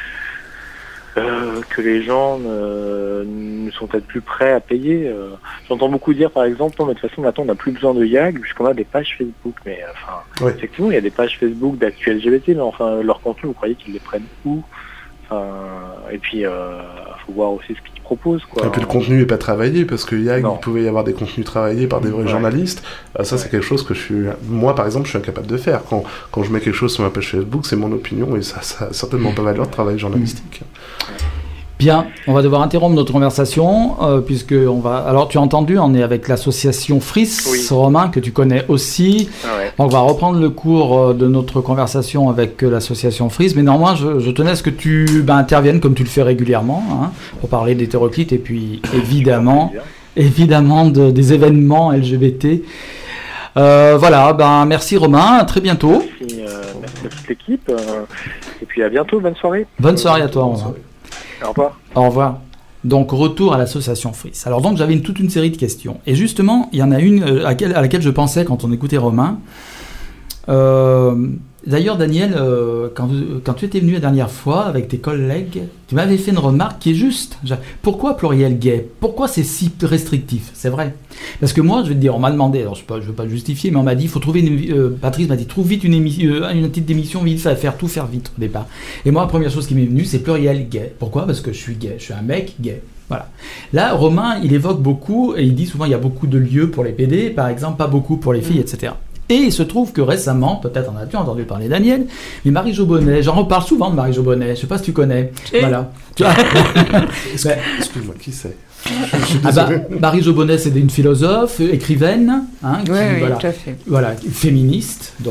les gens ne sont peut-être plus prêts à payer. J'entends beaucoup dire par exemple, non mais de toute façon maintenant on n'a plus besoin de YAG puisqu'on a des pages Facebook, mais effectivement il y a des pages Facebook d'actu LGBT, mais enfin leur contenu, vous croyez qu'ils les prennent où? Et puis, faut voir aussi ce qu'ils proposent, quoi. Et puis le contenu n'est pas travaillé, parce que YAG, il pouvait y avoir des contenus travaillés par des vrais journalistes. Ça, c'est quelque chose que moi, par exemple, je suis incapable de faire. Quand je mets quelque chose sur ma page Facebook, c'est mon opinion, et ça a certainement pas valeur de travail journalistique. Bien, on va devoir interrompre notre conversation, puisque on va... Alors, tu as entendu, on est avec l'association FRIS, Romain, que tu connais aussi. On va reprendre le cours de notre conversation avec l'association FRIS, mais néanmoins, je tenais à ce que tu interviennes comme tu le fais régulièrement, pour parler d'hétéroclite, et puis évidemment des événements LGBT. Voilà, merci Romain, à très bientôt. Merci à toute l'équipe, et puis à bientôt, bonne soirée. Bonne soirée à toi, Romain. Au revoir. Au revoir. Donc, retour à l'association FRIS. Alors, donc, j'avais toute une série de questions. Et justement, il y en a une à laquelle je pensais quand on écoutait Romain. D'ailleurs, Daniel, quand tu étais venu la dernière fois avec tes collègues, tu m'avais fait une remarque qui est juste. Pourquoi pluriel gay? Pourquoi c'est si restrictif? C'est vrai. Parce que moi, je vais te dire, on m'a demandé, alors je ne veux pas le justifier, mais on m'a dit, il faut trouver Patrice m'a dit, trouve vite une petite émission, vite, ça va tout faire vite au départ. Et moi, la première chose qui m'est venue, c'est pluriel gay. Pourquoi? Parce que je suis gay, je suis un mec gay. Voilà. Là, Romain, il évoque beaucoup, et il dit souvent, il y a beaucoup de lieux pour les PD, par exemple, pas beaucoup pour les filles, etc. Et il se trouve que récemment, peut-être en as-tu entendu parler, Daniel, mais Marie-Jo Bonnet, j'en reparle souvent de Marie-Jo Bonnet, je ne sais pas si tu connais. Voilà. Excuse-moi, qui c'est? Marie-Jo Bonnet, c'est une philosophe, écrivaine, qui, tout à fait. Voilà, féministe, donc.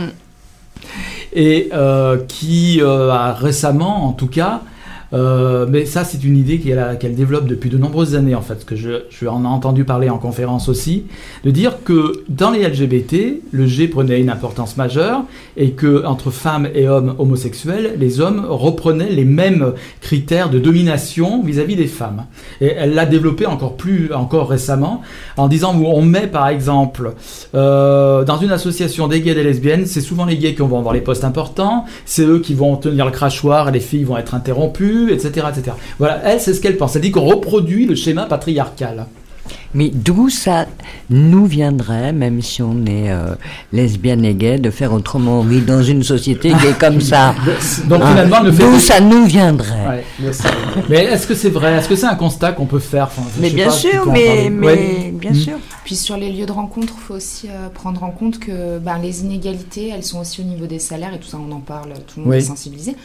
Et qui a récemment, en tout cas, mais ça c'est une idée qu'elle développe depuis de nombreuses années en fait, que je en ai entendu parler en conférence aussi, de dire que dans les LGBT, le G prenait une importance majeure et que entre femmes et hommes homosexuels, les hommes reprenaient les mêmes critères de domination vis-à-vis des femmes. Et elle l'a développé encore récemment en disant où on met par exemple dans une association des gays et des lesbiennes, c'est souvent les gays qui vont avoir les postes importants, c'est eux qui vont tenir le crachoir et les filles vont être interrompues, etc. Voilà, elle, c'est ce qu'elle pense. Elle dit qu'on reproduit le schéma patriarcal. Mais d'où ça nous viendrait, même si on est lesbienne et gay, de faire autrement? On vit dans une société qui est comme ça. Donc finalement, d'où ça nous viendrait? Ouais. Mais est-ce que c'est vrai? Est-ce que c'est un constat qu'on peut faire? Mais bien sûr, bien sûr. Puis sur les lieux de rencontre, il faut aussi prendre en compte que les inégalités, elles sont aussi au niveau des salaires, et tout ça, on en parle, tout le monde est sensibilisé.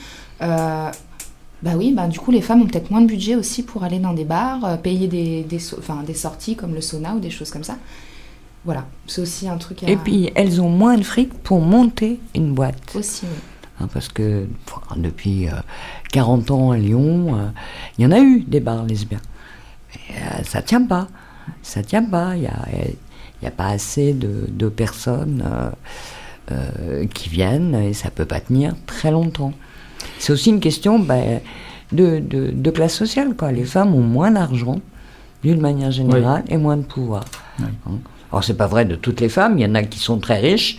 Du coup, les femmes ont peut-être moins de budget aussi pour aller dans des bars, payer des sorties comme le sauna ou des choses comme ça. Voilà, c'est aussi un truc à... Et puis, elles ont moins de fric pour monter une boîte. Aussi, oui. Parce que depuis 40 ans à Lyon, il y en a eu des bars lesbiens. Mais ça tient pas. Ça tient pas. Il y a pas assez de personnes qui viennent, et ça peut pas tenir très longtemps. C'est aussi une question de classe sociale, quoi. Les femmes ont moins d'argent, d'une manière générale, et moins de pouvoir. Oui. Alors, c'est pas vrai de toutes les femmes. Il y en a qui sont très riches,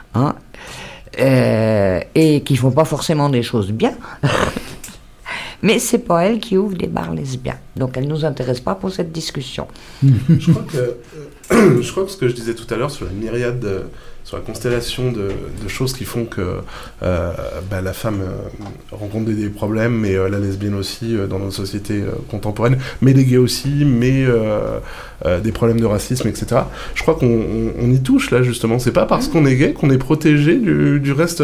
et qui font pas forcément des choses bien. Mais c'est pas elles qui ouvrent des bars lesbiens. Donc, elles nous intéressent pas pour cette discussion. Je crois que ce que je disais tout à l'heure sur la myriade... sur la constellation de choses qui font que la femme rencontre des problèmes, mais la lesbienne aussi dans notre société contemporaine, mais les gays aussi, mais des problèmes de racisme, etc. Je crois qu'on y touche là, justement. C'est pas parce qu'on est gay qu'on est protégé du reste.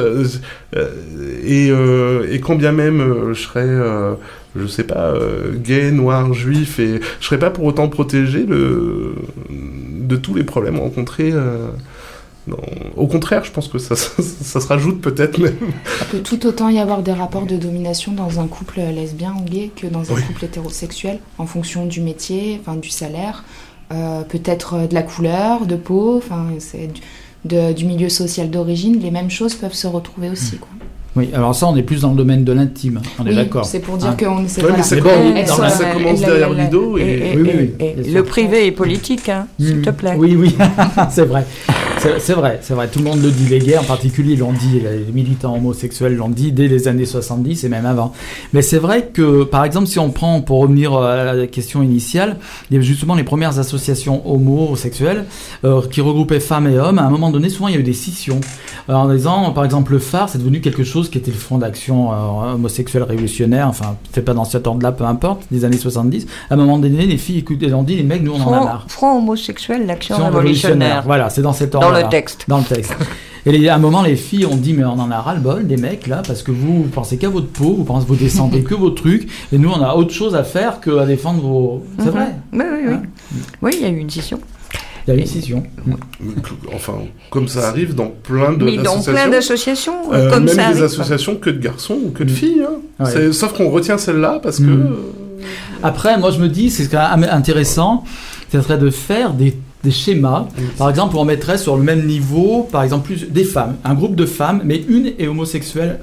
Et quand bien même je serais... je sais pas, gay, noir, juif, et je serais pas pour autant protégé de tous les problèmes rencontrés. Au contraire, je pense que ça se rajoute peut-être même. Il peut tout autant y avoir des rapports de domination dans un couple lesbien ou gay que dans un couple hétérosexuel, en fonction du métier, du salaire, peut-être de la couleur, de peau, du milieu social d'origine. Les mêmes choses peuvent se retrouver aussi, quoi. Oui, alors ça, on est plus dans le domaine de l'intime, on est d'accord. C'est pour dire qu'on... ça commence derrière le rideau. Oui, le privé est politique, s'il te plaît. Oui, c'est vrai. C'est vrai, tout le monde le dit, les gays en particulier l'ont dit, les militants homosexuels l'ont dit dès les années 70 et même avant. Mais c'est vrai que, par exemple, si on prend, pour revenir à la question initiale, il y avait justement les premières associations homosexuelles qui regroupaient femmes et hommes. À un moment donné, souvent il y a eu des scissions. En disant, par exemple, le phare, c'est devenu quelque chose qui était le Front d'action homosexuel révolutionnaire, peut-être pas dans cet ordre-là, peu importe, des années 70. À un moment donné, les filles ont dit, les mecs, nous on en a marre. Front homosexuel, l'action révolutionnaire. Voilà, c'est dans cet ordre. Dans le texte. Et à un moment, les filles ont dit, mais on en a ras-le-bol, des mecs, là, parce que vous pensez qu'à votre peau, vous descendez que vos trucs, et nous, on a autre chose à faire qu'à défendre vos... C'est vrai. Oui. Oui, il y a eu une scission. Il y a eu une scission. Comme ça arrive dans plein d'associations. Même des associations que de garçons ou que de filles. Sauf qu'on retient celle-là parce que... Après, moi, je me dis, c'est quand même intéressant, ça serait de faire des schémas, par exemple, où on mettrait sur le même niveau, par exemple, plus des femmes, un groupe de femmes, mais une est homosexuelle,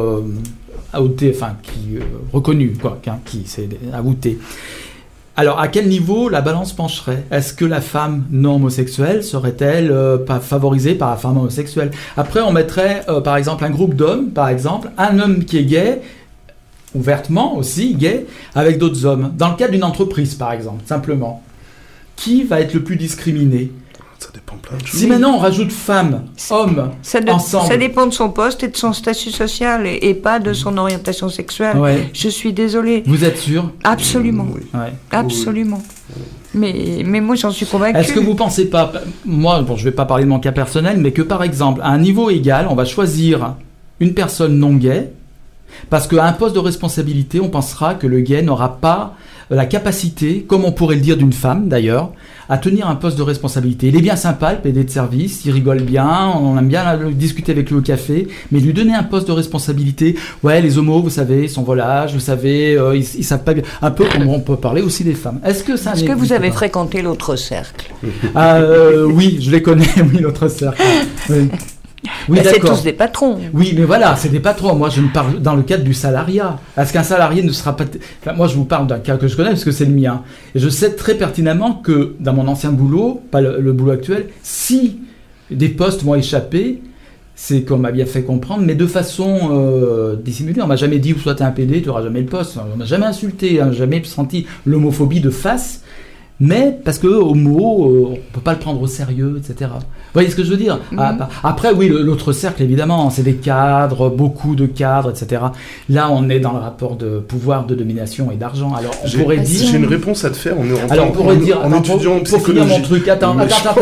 reconnue, qui s'est outé. Alors, à quel niveau la balance pencherait? Est-ce que la femme non homosexuelle serait-elle pas favorisée par la femme homosexuelle? Après, on mettrait, par exemple, un groupe d'hommes, par exemple, un homme qui est gay, ouvertement aussi gay, avec d'autres hommes, dans le cadre d'une entreprise, par exemple, simplement. Qui va être le plus discriminé? Ça dépend plein de choses. Si maintenant on rajoute femme, homme, ensemble... Ça dépend de son poste et de son statut social et pas de son orientation sexuelle. Ouais. Je suis désolée. Vous êtes sûr? Absolument. Oui. Absolument. Oui. Mais moi j'en suis convaincue. Est-ce que vous pensez pas, moi je vais pas parler de mon cas personnel, mais que par exemple à un niveau égal, on va choisir une personne non gay, parce qu'à un poste de responsabilité, on pensera que le gay n'aura pas la capacité, comme on pourrait le dire d'une femme d'ailleurs, à tenir un poste de responsabilité. Il est bien sympa, le PD de service, il rigole bien, on aime bien discuter avec lui au café, mais lui donner un poste de responsabilité, les homos, vous savez, ils sont volages, vous savez, ils savent pas bien, un peu comme on peut parler aussi des femmes. Est-ce que vous avez fréquenté l'autre cercle? Oui, je les connais, oui, l'autre cercle. Oui. Oui, c'est tous des patrons. Oui, mais voilà, c'est des patrons. Moi, je me parle dans le cadre du salariat. Est-ce qu'un salarié ne sera pas... moi, je vous parle d'un cas que je connais parce que c'est le mien. Et je sais très pertinemment que dans mon ancien boulot, pas le boulot actuel, si des postes m'ont échappé, c'est qu'on m'a bien fait comprendre, mais de façon dissimulée. On m'a jamais dit, soit t'es un PD, tu n'auras jamais le poste. On m'a jamais insulté, jamais senti l'homophobie de face. mais parce que homo, on peut pas le prendre au sérieux, etc. Vous voyez ce que je veux dire? Après, oui, l'autre cercle, évidemment, c'est des cadres, beaucoup de cadres, etc. Là, on est dans le rapport de pouvoir, de domination et d'argent. Alors, on pourrait dire... J'ai une réponse à te faire. Alors, on pourrait dire... En étudiant en psychologie... Pour finir mon truc, attends.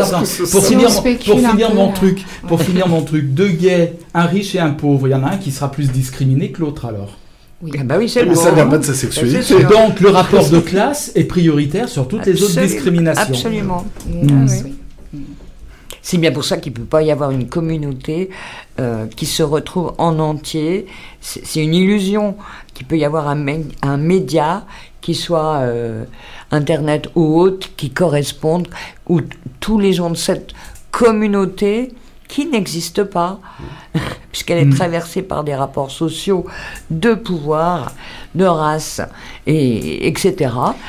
Pour finir mon truc, deux gays, un riche et un pauvre, il y en a un qui sera plus discriminé que l'autre, alors. Oui. Ah bah oui, c'est mais ça vient pas de sa sexualité. Donc le rapport de classe est prioritaire sur toutes les autres discriminations. Absolument. C'est bien pour ça qu'il ne peut pas y avoir une communauté qui se retrouve en entier. C'est une illusion qu'il peut y avoir un média qui soit Internet ou autre, qui corresponde, où tous les gens de cette communauté qui n'existe pas, puisqu'elle est traversée par des rapports sociaux de pouvoir, de race, etc.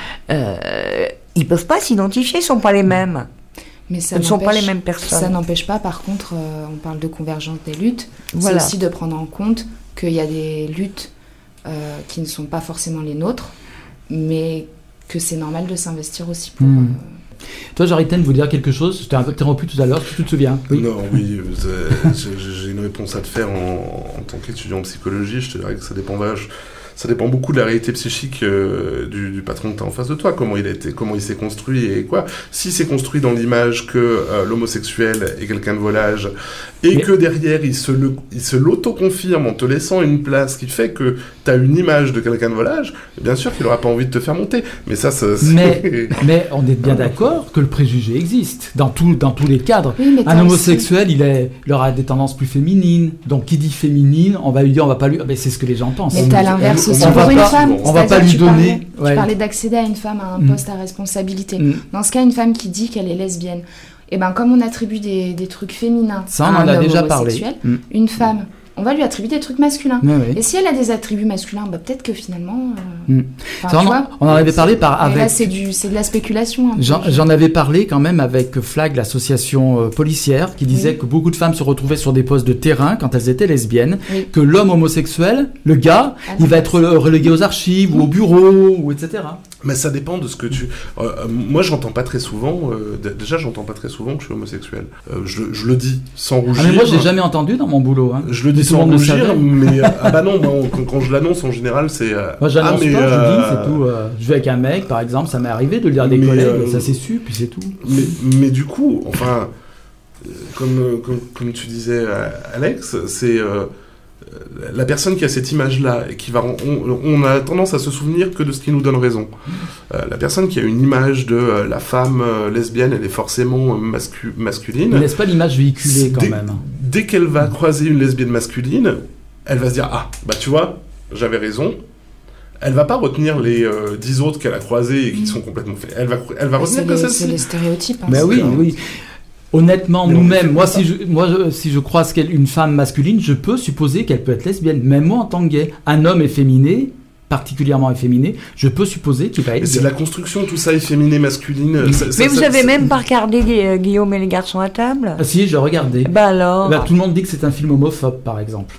Ils ne peuvent pas s'identifier, ils ne sont pas les mêmes. Mais ce ne sont pas les mêmes personnes. Ça n'empêche pas, par contre, on parle de convergence des luttes, voilà. C'est aussi de prendre en compte qu'il y a des luttes qui ne sont pas forcément les nôtres, mais que c'est normal de s'investir aussi pour... Toi, Jariten, vous dire quelque chose? Je t'ai interrompu tout à l'heure, tu te souviens? Oui. Non, oui, j'ai une réponse à te faire en tant qu'étudiant en psychologie. Je te dirais que ça dépend beaucoup de la réalité psychique du patron que tu as en face de toi, comment il s'est construit et quoi. S'il s'est construit dans l'image que l'homosexuel est quelqu'un de volage et que derrière il se l'auto-confirme en te laissant une place qui fait que tu as une image de quelqu'un de volage, bien sûr qu'il n'aura pas envie de te faire monter. Mais ça mais on est bien d'accord que le préjugé existe dans tous les cadres. Oui, un homosexuel, il aura des tendances plus féminines. Donc qui dit féminine, on va lui dire, on va pas lui... Ben, c'est ce que les gens pensent. Mais t'as l'inverse aussi pour une femme. On va pas lui donner... Tu parlais d'accéder à une femme à un poste à responsabilité. Dans ce cas, une femme qui dit qu'elle est lesbienne, et ben comme on attribue des trucs féminins ça, on en a déjà parlé. Une femme, on va lui attribuer des trucs masculins. Oui. Et si elle a des attributs masculins, bah, peut-être que finalement... Ça, on en avait parlé avec... Là, c'est de la spéculation. J'en avais parlé quand même avec Flag, l'association policière, qui disait que beaucoup de femmes se retrouvaient sur des postes de terrain quand elles étaient lesbiennes, que l'homme homosexuel, le gars, il va être relégué aux archives ou au bureau, ou etc. Mais ça dépend de ce que tu... moi, j'entends pas très souvent... déjà, j'entends pas très souvent que je suis homosexuel. Je le dis sans rougir. Mais moi, je l'ai jamais entendu dans mon boulot. Hein. Je le dis sans rougir, mais... non, moi, quand je l'annonce, en général, c'est... moi, j'annonce pas, je dis, c'est tout. Je vais avec un mec, par exemple, ça m'est arrivé de le dire à des collègues, ça s'est su, puis c'est tout. Mais du coup, enfin... Comme tu disais, Alex, c'est... la personne qui a cette image-là et qui va, on a tendance à se souvenir que de ce qui nous donne raison. La personne qui a une image de la femme lesbienne, elle est forcément masculine. Ne laisse pas l'image véhiculée quand même. Dès qu'elle va croiser une lesbienne masculine, elle va se dire bah tu vois, j'avais raison. Elle va pas retenir les 10 autres qu'elle a croisées et qui sont complètement faits. Elle va retenir que celle-ci. C'est les stéréotypes. Hein, oui. Honnêtement, nous-mêmes, si je croise une femme masculine, je peux supposer qu'elle peut être lesbienne. Même moi, en tant que gay, un homme efféminé, particulièrement efféminé, je peux supposer qu'il va être... C'est de la construction, tout ça, efféminé, masculine... Mais vous avez même pas regardé Guillaume et les garçons à table? Si, j'ai regardé. Bah alors tout le monde dit que c'est un film homophobe, par exemple.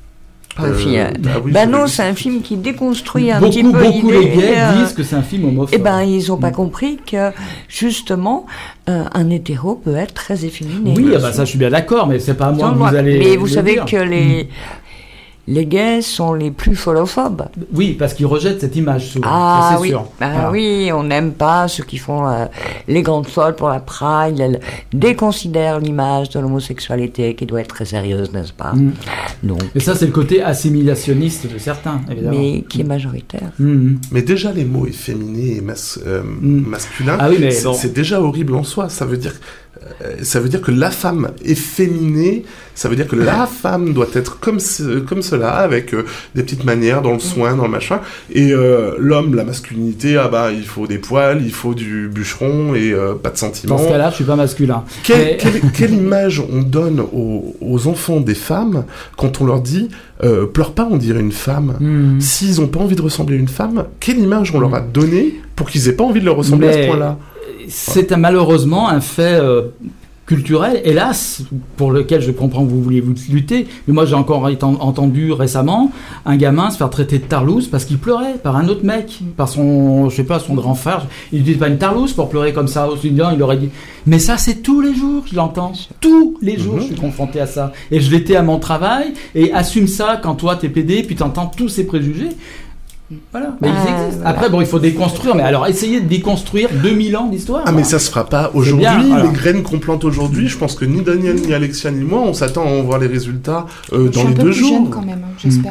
Non, c'est un film qui déconstruit un petit peu beaucoup les gays disent que c'est un film homophobe. Eh ben, ils n'ont pas compris que, justement, un hétéro peut être très efféminé. Oui, ça, je suis bien d'accord, mais c'est pas à moi que vous allez... Mais vous savez que les gays sont les plus folophobes. Oui, parce qu'ils rejettent cette image souvent. Ah c'est sûr. Oui, on n'aime pas ceux qui font les grandes folles pour la Pride, elles déconsidèrent l'image de l'homosexualité qui doit être très sérieuse, n'est-ce pas? Donc, et ça, c'est le côté assimilationniste de certains, évidemment. Mais qui est majoritaire. Mais déjà, les mots efféminés et masculins, c'est déjà horrible en soi. Ça veut dire que la femme efféminée, ça veut dire que la femme doit être comme cela, avec des petites manières, dans le soin, dans le machin. Et l'homme, la masculinité, il faut des poils, il faut du bûcheron et pas de sentiments. Dans ce cas-là, je suis pas masculin. Quelle image on donne aux enfants des femmes quand on leur dit pleure pas, on dirait une femme. S'ils n'ont pas envie de ressembler à une femme, quelle image on leur a donnée pour qu'ils aient pas envie de leur ressembler à ce point-là? C'est malheureusement un fait culturel, hélas, pour lequel je comprends que vous vouliez lutter, mais moi j'ai encore entendu récemment un gamin se faire traiter de tarlouse parce qu'il pleurait par un autre mec, par son, je sais pas, son grand frère. Il dit pas une tarlouse pour pleurer comme ça, aussi bien il aurait dit. Mais ça c'est tous les jours, je l'entends. Tous les jours je suis confronté à ça. Et je l'étais à mon travail, et assume ça quand toi t'es PD, puis t'entends tous ces préjugés. Voilà, mais ils existent. Après, bon, il faut déconstruire, mais alors essayez de déconstruire 2000 ans d'histoire. Ah, mais ça se fera pas aujourd'hui. Les graines qu'on plante aujourd'hui, je pense que ni Daniel, ni Alexia, ni moi, on s'attend à en voir les résultats dans les 2 jours. Je suis un peu plus jeune quand même, j'espère.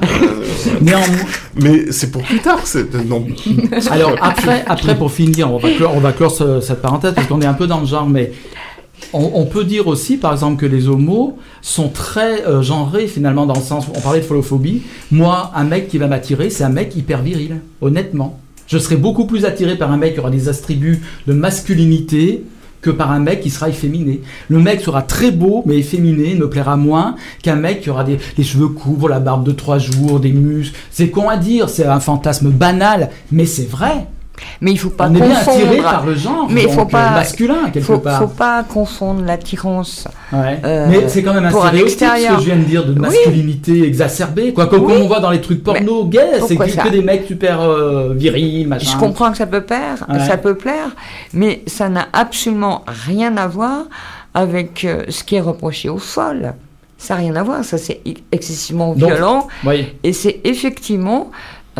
Mais c'est pour plus tard. Non. Alors après, pour finir, on va clore cette parenthèse parce qu'on est un peu dans le genre, mais on peut dire aussi, par exemple, que les homos sont très genrés finalement, dans le sens où on parlait de folophobie. Moi, un mec qui va m'attirer, c'est un mec hyper viril, honnêtement. Je serais beaucoup plus attiré par un mec qui aura des attributs de masculinité que par un mec qui sera efféminé. Le mec sera très beau, mais efféminé, me plaira moins qu'un mec qui aura des cheveux courts, la barbe de 3 jours, des muscles. C'est con à dire, c'est un fantasme banal, mais c'est vrai. Mais il faut pas confondre. On est bien attiré par le genre, mais il faut pas masculin quelque part. Faut pas confondre l'attirance. Ouais. Mais c'est quand même un stéréotype ce que je viens de dire de masculinité exacerbée, quoi. Comme on voit dans les trucs porno gays, c'est que des mecs super virils, machin. Je comprends que ça peut plaire, mais ça n'a absolument rien à voir avec ce qui est reproché aux folles. Ça n'a rien à voir. Ça c'est excessivement violent, et c'est effectivement.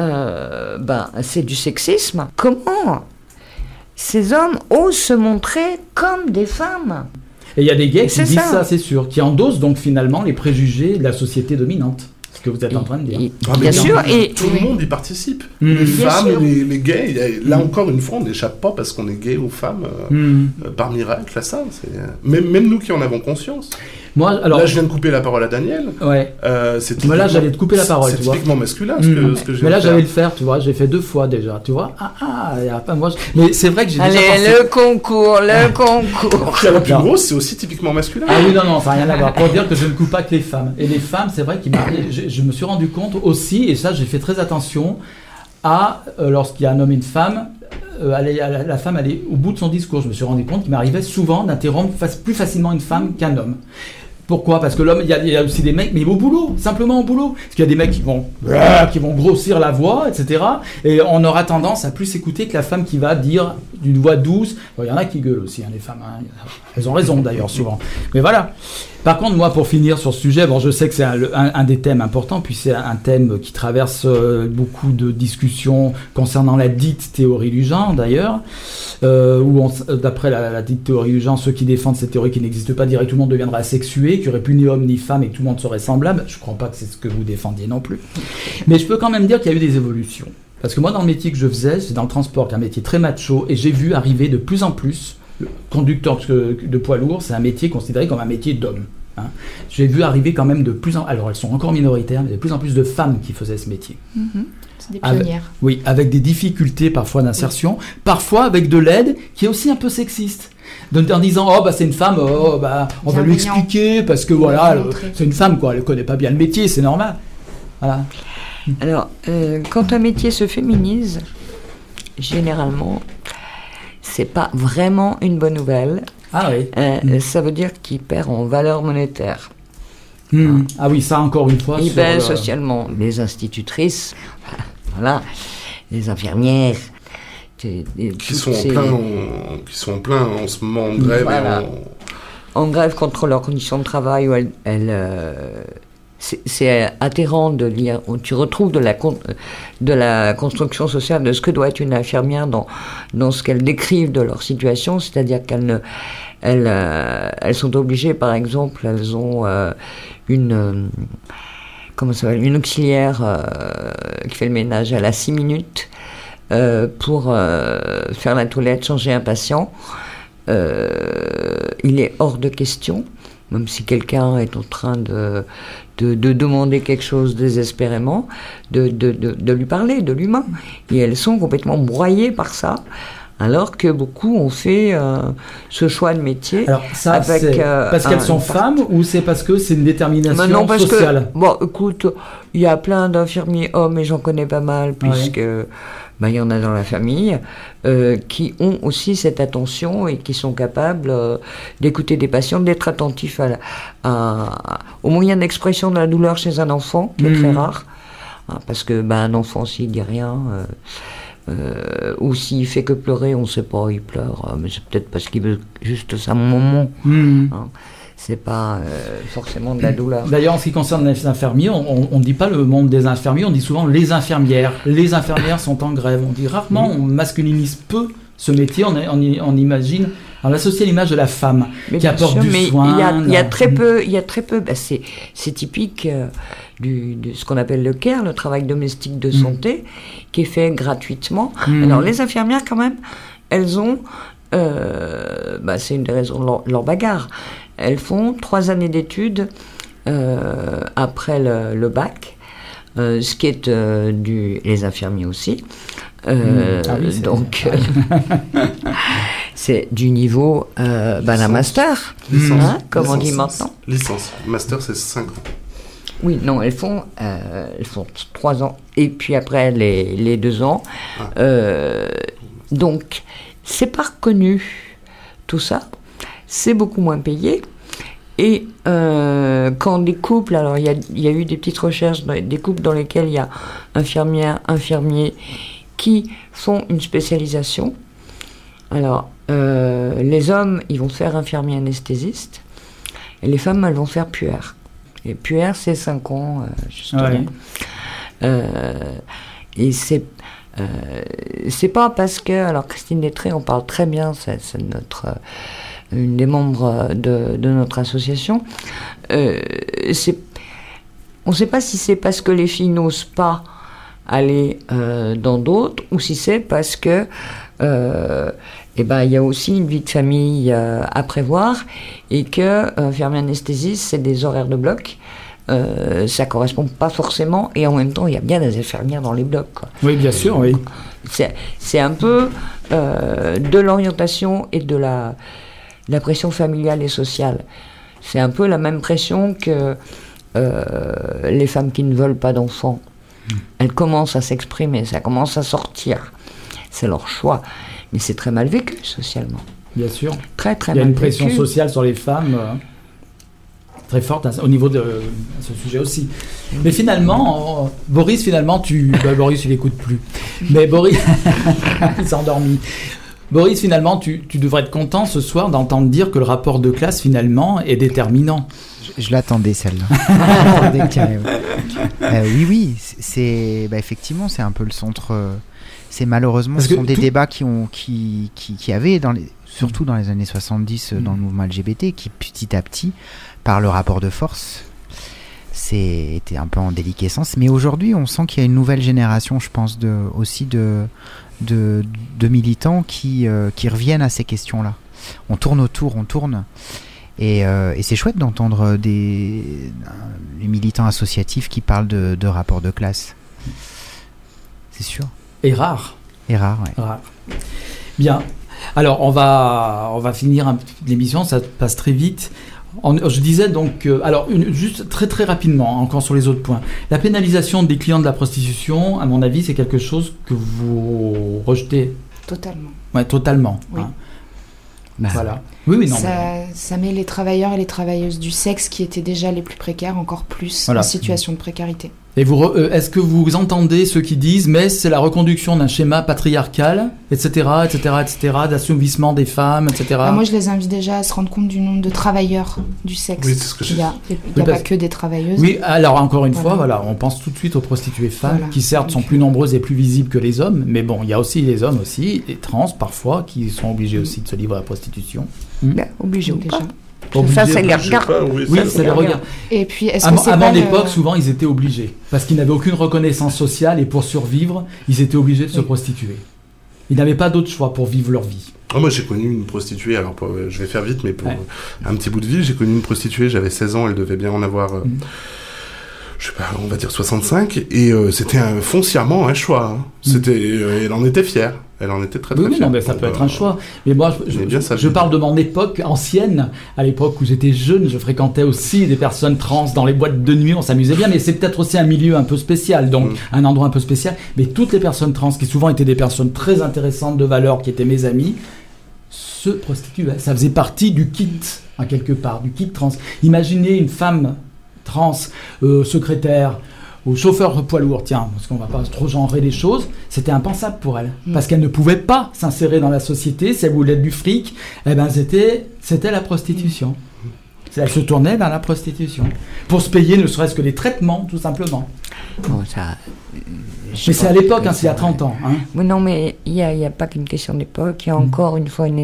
C'est du sexisme. Comment ces hommes osent se montrer comme des femmes? Et il y a des gays qui disent ça, c'est sûr, qui endossent donc finalement les préjugés de la société dominante. Ce que vous êtes en train de dire. Bien sûr. Et tout le monde y participe. Les femmes, les gays. Là encore une fois, on n'échappe pas parce qu'on est gay ou femme par miracle à ça. Même nous qui en avons conscience. Moi, alors, là, je viens de couper la parole à Daniel. Ouais. Mais là, j'allais te couper la parole. C'est typiquement masculin ce que j'ai. Mais là, j'allais le faire, tu vois. J'ai fait 2 fois déjà, tu vois. Moi, mais c'est vrai que j'ai déjà pensé... le concours. La plus grosse, c'est aussi typiquement masculin. Ah oui, non, ça n'a rien à voir. Pour dire que je ne coupe pas que les femmes. Et les femmes, c'est vrai qu'il je me suis rendu compte aussi, et ça, j'ai fait très attention à lorsqu'il y a un homme et une femme. La femme, elle est au bout de son discours. Je me suis rendu compte qu'il m'arrivait souvent d'interrompre plus facilement une femme qu'un homme. Pourquoi ? Parce que l'homme, il y a aussi des mecs, mais au boulot, simplement au boulot. Parce qu'il y a des mecs qui vont grossir la voix, etc. Et on aura tendance à plus écouter que la femme qui va dire d'une voix douce. Il y en a qui gueulent aussi, les femmes. Elles ont raison d'ailleurs souvent. Mais voilà. Par contre, moi, pour finir sur ce sujet, je sais que c'est un des thèmes importants, puis c'est un thème qui traverse beaucoup de discussions concernant la dite théorie du genre, d'ailleurs, où d'après la dite théorie du genre, ceux qui défendent cette théorie qui n'existe pas direct, tout le monde deviendra asexué, qu'il n'y aurait plus ni homme ni femme et que tout le monde serait semblable. Je ne crois pas que c'est ce que vous défendiez non plus. Mais je peux quand même dire qu'il y a eu des évolutions. Parce que moi, dans le métier que je faisais, c'est dans le transport, qui est un métier très macho, et j'ai vu arriver de plus en plus, le conducteur de poids lourd, c'est un métier considéré comme un métier d'homme. J'ai vu arriver quand même alors elles sont encore minoritaires, mais de plus en plus de femmes qui faisaient ce métier. C'est des pionnières. Avec des difficultés parfois d'insertion, parfois avec de l'aide qui est aussi un peu sexiste. En disant c'est une femme, on va lui expliquer parce que c'est une femme quoi, elle connaît pas bien le métier, c'est normal. Voilà. Alors quand un métier se féminise, généralement, c'est pas vraiment une bonne nouvelle. Ah oui. Ça veut dire qu'il perd en valeur monétaire. Ah oui, ça encore une fois. Il perd socialement. Les institutrices, les infirmières, qui sont en plein en ce moment en grève. En grève contre leurs conditions de travail où c'est atterrant de lire, où tu retrouves de la construction sociale de ce que doit être une infirmière dans ce qu'elles décrivent de leur situation, c'est-à-dire elles sont obligées, par exemple, elles ont une auxiliaire qui fait le ménage, elle a 6 minutes pour faire la toilette, changer un patient. Il est hors de question, même si quelqu'un est en train de demander quelque chose désespérément, de lui parler, de l'humain. Et elles sont complètement broyées par ça, alors que beaucoup ont fait ce choix de métier. Alors ça, c'est parce qu'elles sont femmes ou c'est parce que c'est une détermination sociale ? Écoute, il y a plein d'infirmiers hommes, et j'en connais pas mal, puisque il y en a dans la famille qui ont aussi cette attention et qui sont capables d'écouter des patients, d'être attentifs aux moyens d'expression de la douleur chez un enfant, qui est très rare. Parce que un enfant, s'il dit rien, ou s'il fait que pleurer, on ne sait pas, il pleure, mais c'est peut-être parce qu'il veut juste ça, mon moment. C'est pas forcément de la douleur. D'ailleurs, en ce qui concerne les infirmiers, on ne dit pas le monde des infirmiers, on dit souvent les infirmières. Les infirmières sont en grève. On dit rarement, on masculinise peu ce métier. On imagine, on associe l'image de la femme qui apporte du soin. Il y a très peu. C'est typique de ce qu'on appelle le care, le travail domestique de santé, qui est fait gratuitement. Alors les infirmières, quand même, elles ont, c'est une des raisons de leur bagarre. Elles font 3 années d'études après le bac, ce qui est les infirmiers aussi. Donc, c'est du niveau d'un master, comme on dit maintenant. Licence. Master, c'est 5 ans. Oui, non, elles font 3 ans, et puis après les 2 ans. Donc, c'est pas reconnu, tout ça. C'est beaucoup moins payé. Et quand des couples, alors il y a eu des petites recherches, des couples dans lesquels il y a infirmiers qui font une spécialisation. Alors, les hommes, ils vont faire infirmier anesthésiste, et les femmes, elles vont faire puère. Et puère, c'est 5 ans, justement. Et c'est pas parce que... Alors, Christine Lettré, on parle très bien, c'est une des membres de notre association. On ne sait pas si c'est parce que les filles n'osent pas aller dans d'autres, ou si c'est parce que il y a aussi une vie de famille à prévoir, et que infirmier anesthésiste, c'est des horaires de bloc. Ça correspond pas forcément, et en même temps il y a bien des infirmières dans les blocs, quoi. Oui, bien sûr, oui. C'est un peu de l'orientation et de la pression familiale et sociale. C'est un peu la même pression que les femmes qui ne veulent pas d'enfants. Elles commencent à s'exprimer, ça commence à sortir. C'est leur choix. Mais c'est très mal vécu socialement. Bien sûr. Très, très mal vécu. Il y a une pression pression sociale sur les femmes très forte au niveau de ce sujet aussi. Mais finalement, Boris, Boris, il n'écoute plus. Mais Boris, il s'est endormi. Boris, finalement, tu devrais être content ce soir d'entendre dire que le rapport de classe, finalement, est déterminant. Je l'attendais, celle-là. Oui, c'est effectivement, c'est un peu le centre. C'est malheureusement, ce sont des débats qui avaient, surtout dans les années 70, dans le mouvement LGBT, qui petit à petit, par le rapport de force, était un peu en déliquescence. Mais aujourd'hui, on sent qu'il y a une nouvelle génération, je pense, aussi de militants qui reviennent à ces questions-là. On tourne autour. Et c'est chouette d'entendre les militants associatifs qui parlent de rapport de classe. C'est sûr. Et rare. Ouais. Rare. Bien. Alors, on va finir l'émission, ça passe très vite. Je disais donc... juste très très rapidement, encore sur les autres points. La pénalisation des clients de la prostitution, à mon avis, c'est quelque chose que vous rejetez. Totalement. Ouais, totalement. Oui. Hein. Voilà. Oui, non. Ça met les travailleurs et les travailleuses du sexe, qui étaient déjà les plus précaires, encore plus en situation de précarité. Et est-ce que vous entendez ceux qui disent, mais c'est la reconduction d'un schéma patriarcal, etc., d'assouvissement des femmes, etc. Moi, je les invite déjà à se rendre compte du nombre de travailleurs du sexe. Oui, c'est ce que il n'y a pas que des travailleuses. Oui, alors encore une fois, on pense tout de suite aux prostituées femmes, qui certes sont plus nombreuses et plus visibles que les hommes, mais bon, il y a aussi les hommes aussi, les trans parfois, qui sont obligés aussi de se livrer à la prostitution. Obligés ou déjà. Ça, c'est les regards. Oui, c'est les regards. Et puis, est-ce que c'est à mon époque, souvent, ils étaient obligés. Parce qu'ils n'avaient aucune reconnaissance sociale, et pour survivre, ils étaient obligés de se prostituer. Ils n'avaient pas d'autre choix pour vivre leur vie. Moi, j'ai connu une prostituée, alors je vais faire vite, mais pour un petit bout de vie, j'ai connu une prostituée, j'avais 16 ans, elle devait bien en avoir je sais pas, on va dire 65, et c'était foncièrement un choix. Hein. Elle en était fière. Elle en était très fière. Oui, non, mais ça peut être un choix. Mais moi, je parle de mon époque ancienne, à l'époque où j'étais jeune, je fréquentais aussi des personnes trans dans les boîtes de nuit, on s'amusait bien, mais c'est peut-être aussi un milieu un peu spécial, donc un endroit un peu spécial. Mais toutes les personnes trans, qui souvent étaient des personnes très intéressantes, de valeur, qui étaient mes amis, se prostituaient. Ça faisait partie du kit, à quelque part, du kit trans. Imaginez une femme trans, secrétaire, ou chauffeur poids lourd, tiens, parce qu'on va pas trop genrer les choses, c'était impensable pour elle. Parce qu'elle ne pouvait pas s'insérer dans la société, si elle voulait du fric, eh ben c'était la prostitution. Elle se tournait vers la prostitution. Pour se payer ne serait-ce que les traitements, tout simplement. Bon, ça, mais c'est à l'époque, c'est il y a 30 ans. Hein. Mais non, mais il n'y a pas qu'une question d'époque, il y a encore une fois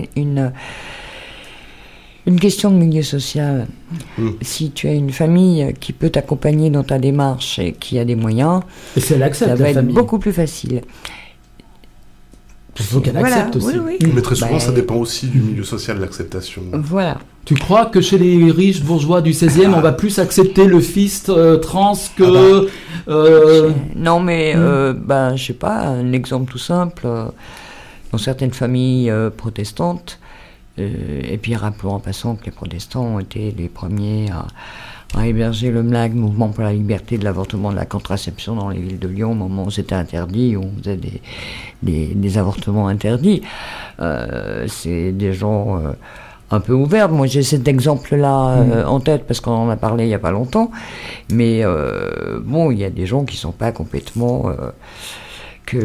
une question de milieu social. Si tu as une famille qui peut t'accompagner dans ta démarche et qui a des moyens, et si elle accepte, ça va être beaucoup plus facile. Il faut qu'elle accepte aussi. Oui. Mais très souvent, ça dépend aussi du milieu social, l'acceptation. Voilà. Tu crois que chez les riches bourgeois du 16e, on va plus accepter le fils trans que... Non, mais je sais pas, un exemple tout simple, dans certaines familles protestantes, et puis rappelons en passant que les protestants ont été les premiers à héberger le MLAG, Mouvement pour la liberté de l'avortement et de la contraception, dans les villes de Lyon, au moment où c'était interdit, où on faisait des avortements interdits. C'est des gens un peu ouverts. Moi, j'ai cet exemple-là en tête, parce qu'on en a parlé il n'y a pas longtemps. Mais il y a des gens qui ne sont pas complètement... que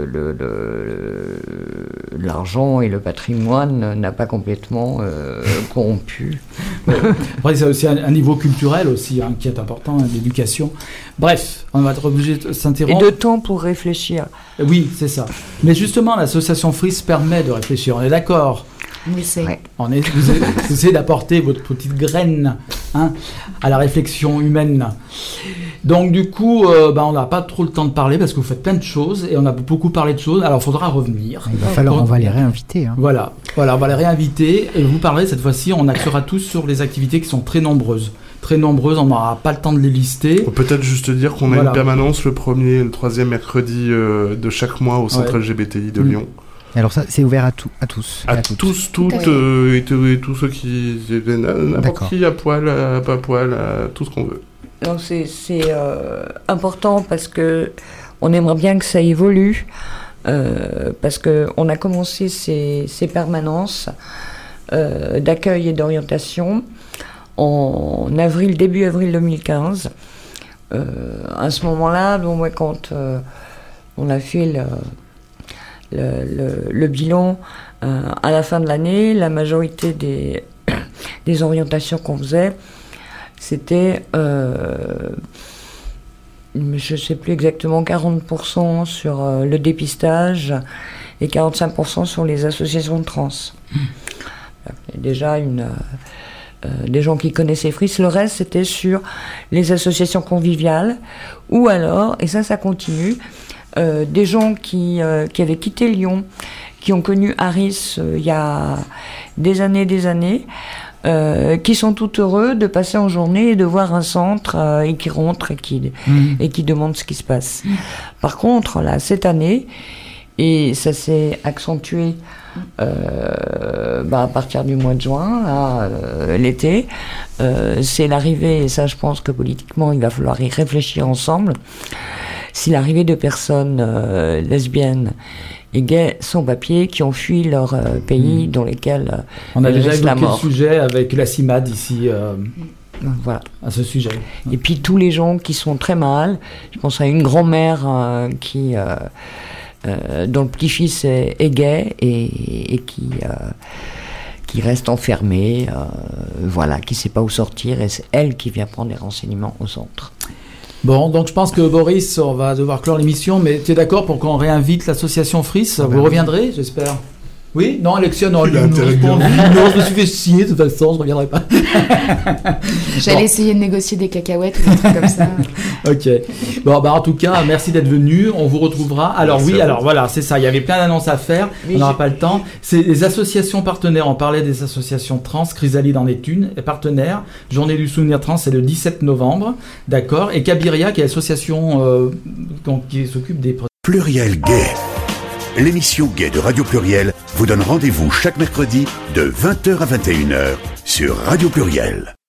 l'argent et le patrimoine n'a pas complètement corrompu. Après, c'est aussi un niveau culturel aussi, qui est important, l'éducation. Bref, on va être obligé de s'interrompre. Et de temps pour réfléchir. Oui, c'est ça. Mais justement, l'association Fris permet de réfléchir, on est d'accord. Oui, c'est. Ouais. Vous essayez d'apporter votre petite graine à la réflexion humaine. Donc du coup, on n'a pas trop le temps de parler parce que vous faites plein de choses et on a beaucoup parlé de choses. Alors il faudra revenir. Il va falloir, on va les réinviter. Hein. Voilà, on va les réinviter et vous parlerez cette fois-ci. On axera tous sur les activités qui sont très nombreuses. Très nombreuses, on n'aura pas le temps de les lister. On peut peut-être juste dire qu'on a une permanence le 1er et le 3e mercredi de chaque mois au centre LGBTI de Lyon. Alors ça, c'est ouvert à tous. À tous, toutes, et tous ceux qui... N'importe qui, à poil, à pas poil, à tout ce qu'on veut. Donc c'est important parce que on aimerait bien que ça évolue, parce qu'on a commencé ces permanences d'accueil et d'orientation en début avril 2015. À ce moment-là, quand on a fait le bilan à la fin de l'année, la majorité des orientations qu'on faisait, c'était, je ne sais plus exactement, 40% sur le dépistage et 45% sur les associations de trans. Il y a déjà des gens qui connaissaient Fris. Le reste, c'était sur les associations conviviales, ou alors, et ça continue, des gens qui avaient quitté Lyon, qui ont connu Harris il y a des années, qui sont tout heureux de passer en journée et de voir un centre et qui rentrent et qui demandent ce qui se passe. Par contre, là, cette année, et ça s'est accentué à partir du mois de juin, l'été, c'est l'arrivée, et ça je pense que politiquement il va falloir y réfléchir ensemble, c'est l'arrivée de personnes lesbiennes et gays sans papier qui ont fui leur pays dans lesquels on a déjà évoqué le sujet avec la CIMAD ici voilà. À ce sujet. Et puis tous les gens qui sont très mal, je pense à une grand-mère dont le petit-fils est gay et qui reste enfermée, qui ne sait pas où sortir, et c'est elle qui vient prendre des renseignements au centre. Bon, donc je pense que Boris, on va devoir clore l'émission, mais tu es d'accord pour qu'on réinvite l'association Fris ? Vous reviendrez, j'espère ? Oui, non, Alexia, non, Il a intérêt de non, je me suis fait chier, de toute façon, je reviendrai pas. J'allais essayer de négocier des cacahuètes ou des trucs comme ça. Ok. Bon, en tout cas, merci d'être venu. On vous retrouvera. Alors merci voilà, c'est ça. Il y avait plein d'annonces à faire. On n'aura pas le temps. C'est les associations partenaires. On parlait des associations trans. Chrysalide en est une. Partenaire. Journée du souvenir trans, c'est le 17 novembre. D'accord. Et Cabiria, qui est l'association qui s'occupe des... Pluriel Gay. L'émission Gay de Radio Pluriel vous donne rendez-vous chaque mercredi de 20h à 21h sur Radio Pluriel.